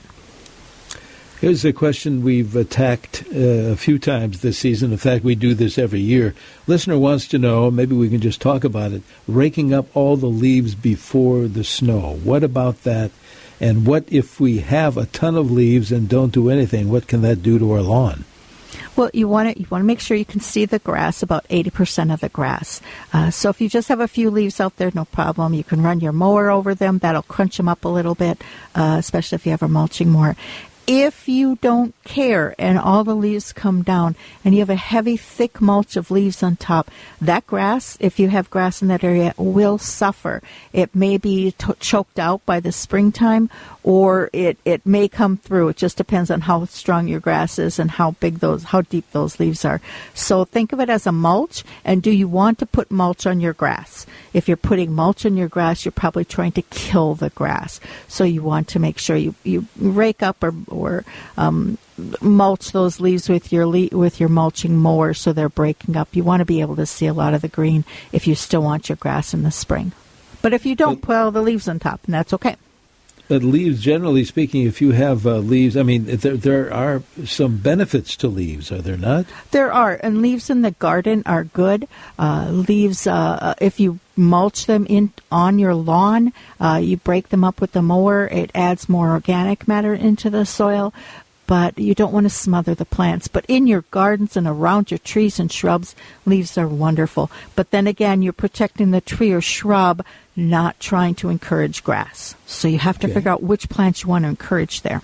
Here's a question we've attacked uh, a few times this season. In fact, we do this every year. Listener wants to know, maybe we can just talk about it, raking up all the leaves before the snow. What about that? And what if we have a ton of leaves and don't do anything? What can that do to our lawn? Well, you want to you want to make sure you can see the grass, about eighty percent of the grass. Uh, so if you just have a few leaves out there, no problem. You can run your mower over them. That'll crunch them up a little bit, uh, especially if you have a mulching mower. If you don't care and all the leaves come down and you have a heavy, thick mulch of leaves on top, that grass, if you have grass in that area, will suffer. It may be t- choked out by the springtime, or it, it may come through. It just depends on how strong your grass is and how big those, how deep those leaves are. So think of it as a mulch, and do you want to put mulch on your grass? If you're putting mulch on your grass, you're probably trying to kill the grass. So you want to make sure you, you rake up or or um, mulch those leaves with your le- with your mulching mower so they're breaking up. You want to be able to see a lot of the green if you still want your grass in the spring. But if you don't, put all the leaves on top, and that's okay. But leaves, generally speaking, if you have uh, leaves, I mean, there there are some benefits to leaves, are there not? There are, and leaves in the garden are good. Uh, leaves, uh, if you mulch them in on your lawn, uh, you break them up with the mower, it adds more organic matter into the soil. But you don't want to smother the plants. But in your gardens and around your trees and shrubs, leaves are wonderful. But then again, you're protecting the tree or shrub, not trying to encourage grass. So you have to okay. figure out which plants you want to encourage there.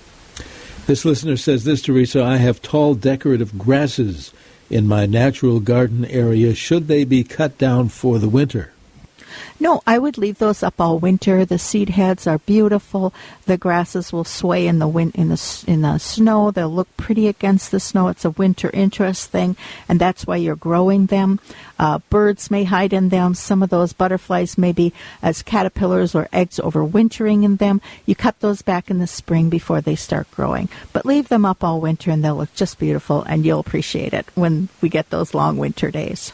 This listener says this, Teresa, I have tall decorative grasses in my natural garden area. Should they be cut down for the winter? No, I would leave those up all winter. The seed heads are beautiful. The grasses will sway in the wind, in the in the snow. They'll look pretty against the snow. It's a winter interest thing, and that's why you're growing them. Uh, birds may hide in them. Some of those butterflies may be as caterpillars or eggs overwintering in them. You cut those back in the spring before they start growing. But leave them up all winter, and they'll look just beautiful, and you'll appreciate it when we get those long winter days.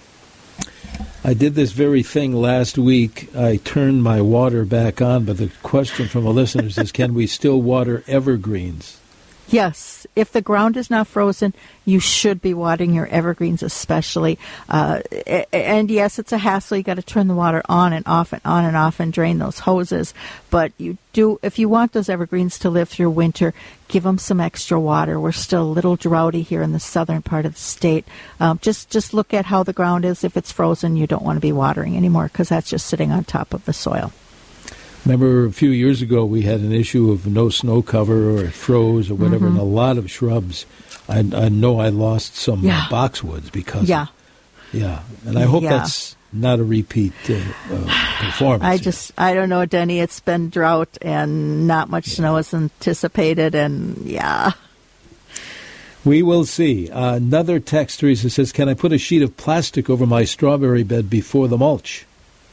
I did this very thing last week. I turned my water back on, but the question from the listeners is, can we still water evergreens? Yes. If the ground is not frozen, you should be watering your evergreens especially. Uh, and yes, it's a hassle. You got to turn the water on and off and on and off and drain those hoses. But you do, if you want those evergreens to live through winter, give them some extra water. We're still a little droughty here in the southern part of the state. Um, just, just look at how the ground is. If it's frozen, you don't want to be watering anymore because that's just sitting on top of the soil. Remember a few years ago we had an issue of no snow cover or it froze or whatever, mm-hmm. and a lot of shrubs. I, I know I lost some yeah. boxwoods because yeah. of, yeah. And I hope yeah. that's not a repeat uh, uh, performance. I just, I don't know, Denny. It's been drought and not much yeah. snow is anticipated, and yeah. We will see. Uh, another text, Teresa, says, can I put a sheet of plastic over my strawberry bed before the mulch?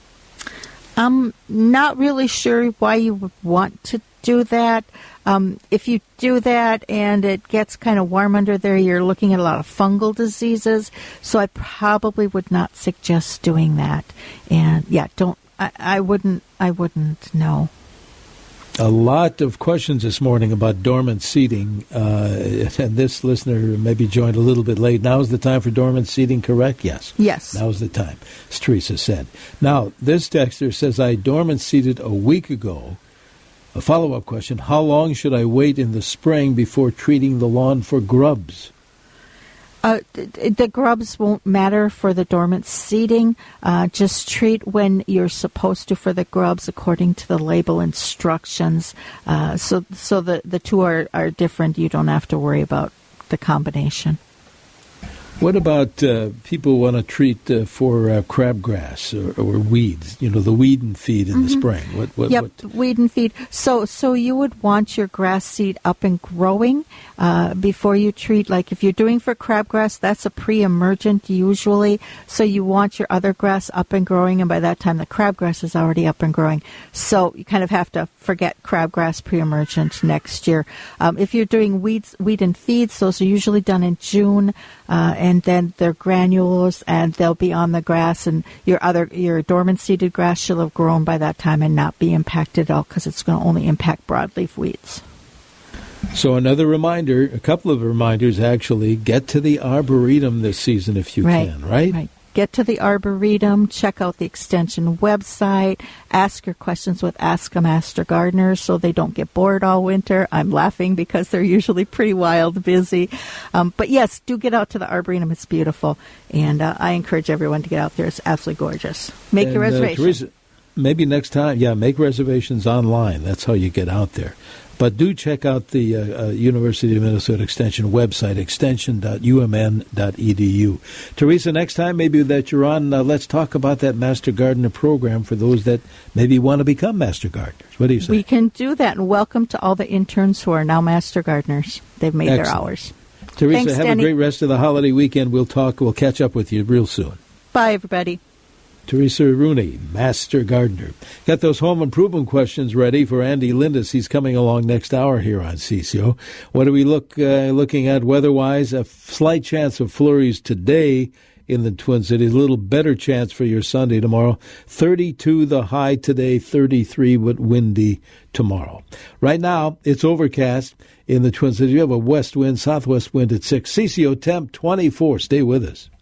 I'm not really sure why you would want to do that. Um, if you do that and it gets kind of warm under there, you're looking at a lot of fungal diseases. So I probably would not suggest doing that. And yeah, don't. I, I wouldn't. I wouldn't. No. A lot of questions this morning about dormant seeding, uh, and this listener maybe joined a little bit late. Now is the time for dormant seeding, correct? Yes. Yes. Now is the time, as Teresa said. Now, this texter says, I dormant seeded a week ago. A follow-up question, how long should I wait in the spring before treating the lawn for grubs? Uh, the grubs won't matter for the dormant seeding. Uh, just treat when you're supposed to for the grubs according to the label instructions. Uh, so so the, the two are, are different. You don't have to worry about the combination. What about uh, people want to treat uh, for uh, crabgrass or, or weeds? You know, the weed and feed in mm-hmm. the spring. What, what, yep, what? weed and feed. So, so you would want your grass seed up and growing uh, before you treat. Like if you're doing for crabgrass, that's a pre-emergent usually. So you want your other grass up and growing, and by that time the crabgrass is already up and growing. So you kind of have to forget crabgrass pre-emergent next year. Um, if you're doing weeds, weed and feeds, those are usually done in June. Uh, and then they're granules, and they'll be on the grass, and your other your dormant seeded grass should have grown by that time and not be impacted at all, because it's going to only impact broadleaf weeds. So another reminder, a couple of reminders actually, get to the Arboretum this season if you right, can, right? Right. Get to the Arboretum, check out the Extension website, ask your questions with Ask a Master Gardener so they don't get bored all winter. I'm laughing because they're usually pretty wild busy. Um, but yes, do get out to the Arboretum. It's beautiful. And uh, I encourage everyone to get out there. It's absolutely gorgeous. Make and, your reservation. Uh, Teresa, maybe next time, yeah, make reservations online. That's how you get out there. But do check out the uh, uh, University of Minnesota Extension website, extension dot u m n dot e d u. Teresa, next time maybe that you're on, uh, let's talk about that Master Gardener program for those that maybe want to become Master Gardeners. What do you say? We can do that, and welcome to all the interns who are now Master Gardeners. They've made Excellent. their hours. Teresa, Thanks, have Danny. a great rest of the holiday weekend. We'll talk. We'll catch up with you real soon. Bye, everybody. Teresa Rooney, Master Gardener. Got those home improvement questions ready for Andy Lindis. He's coming along next hour here on C C O. What are we look uh, looking at weather-wise? A slight chance of flurries today in the Twin Cities. A little better chance for your Sunday tomorrow. thirty-two the high today, thirty-three but windy tomorrow. Right now, it's overcast in the Twin Cities. You have a west wind, southwest wind at six. C C O temp twenty-four. Stay with us.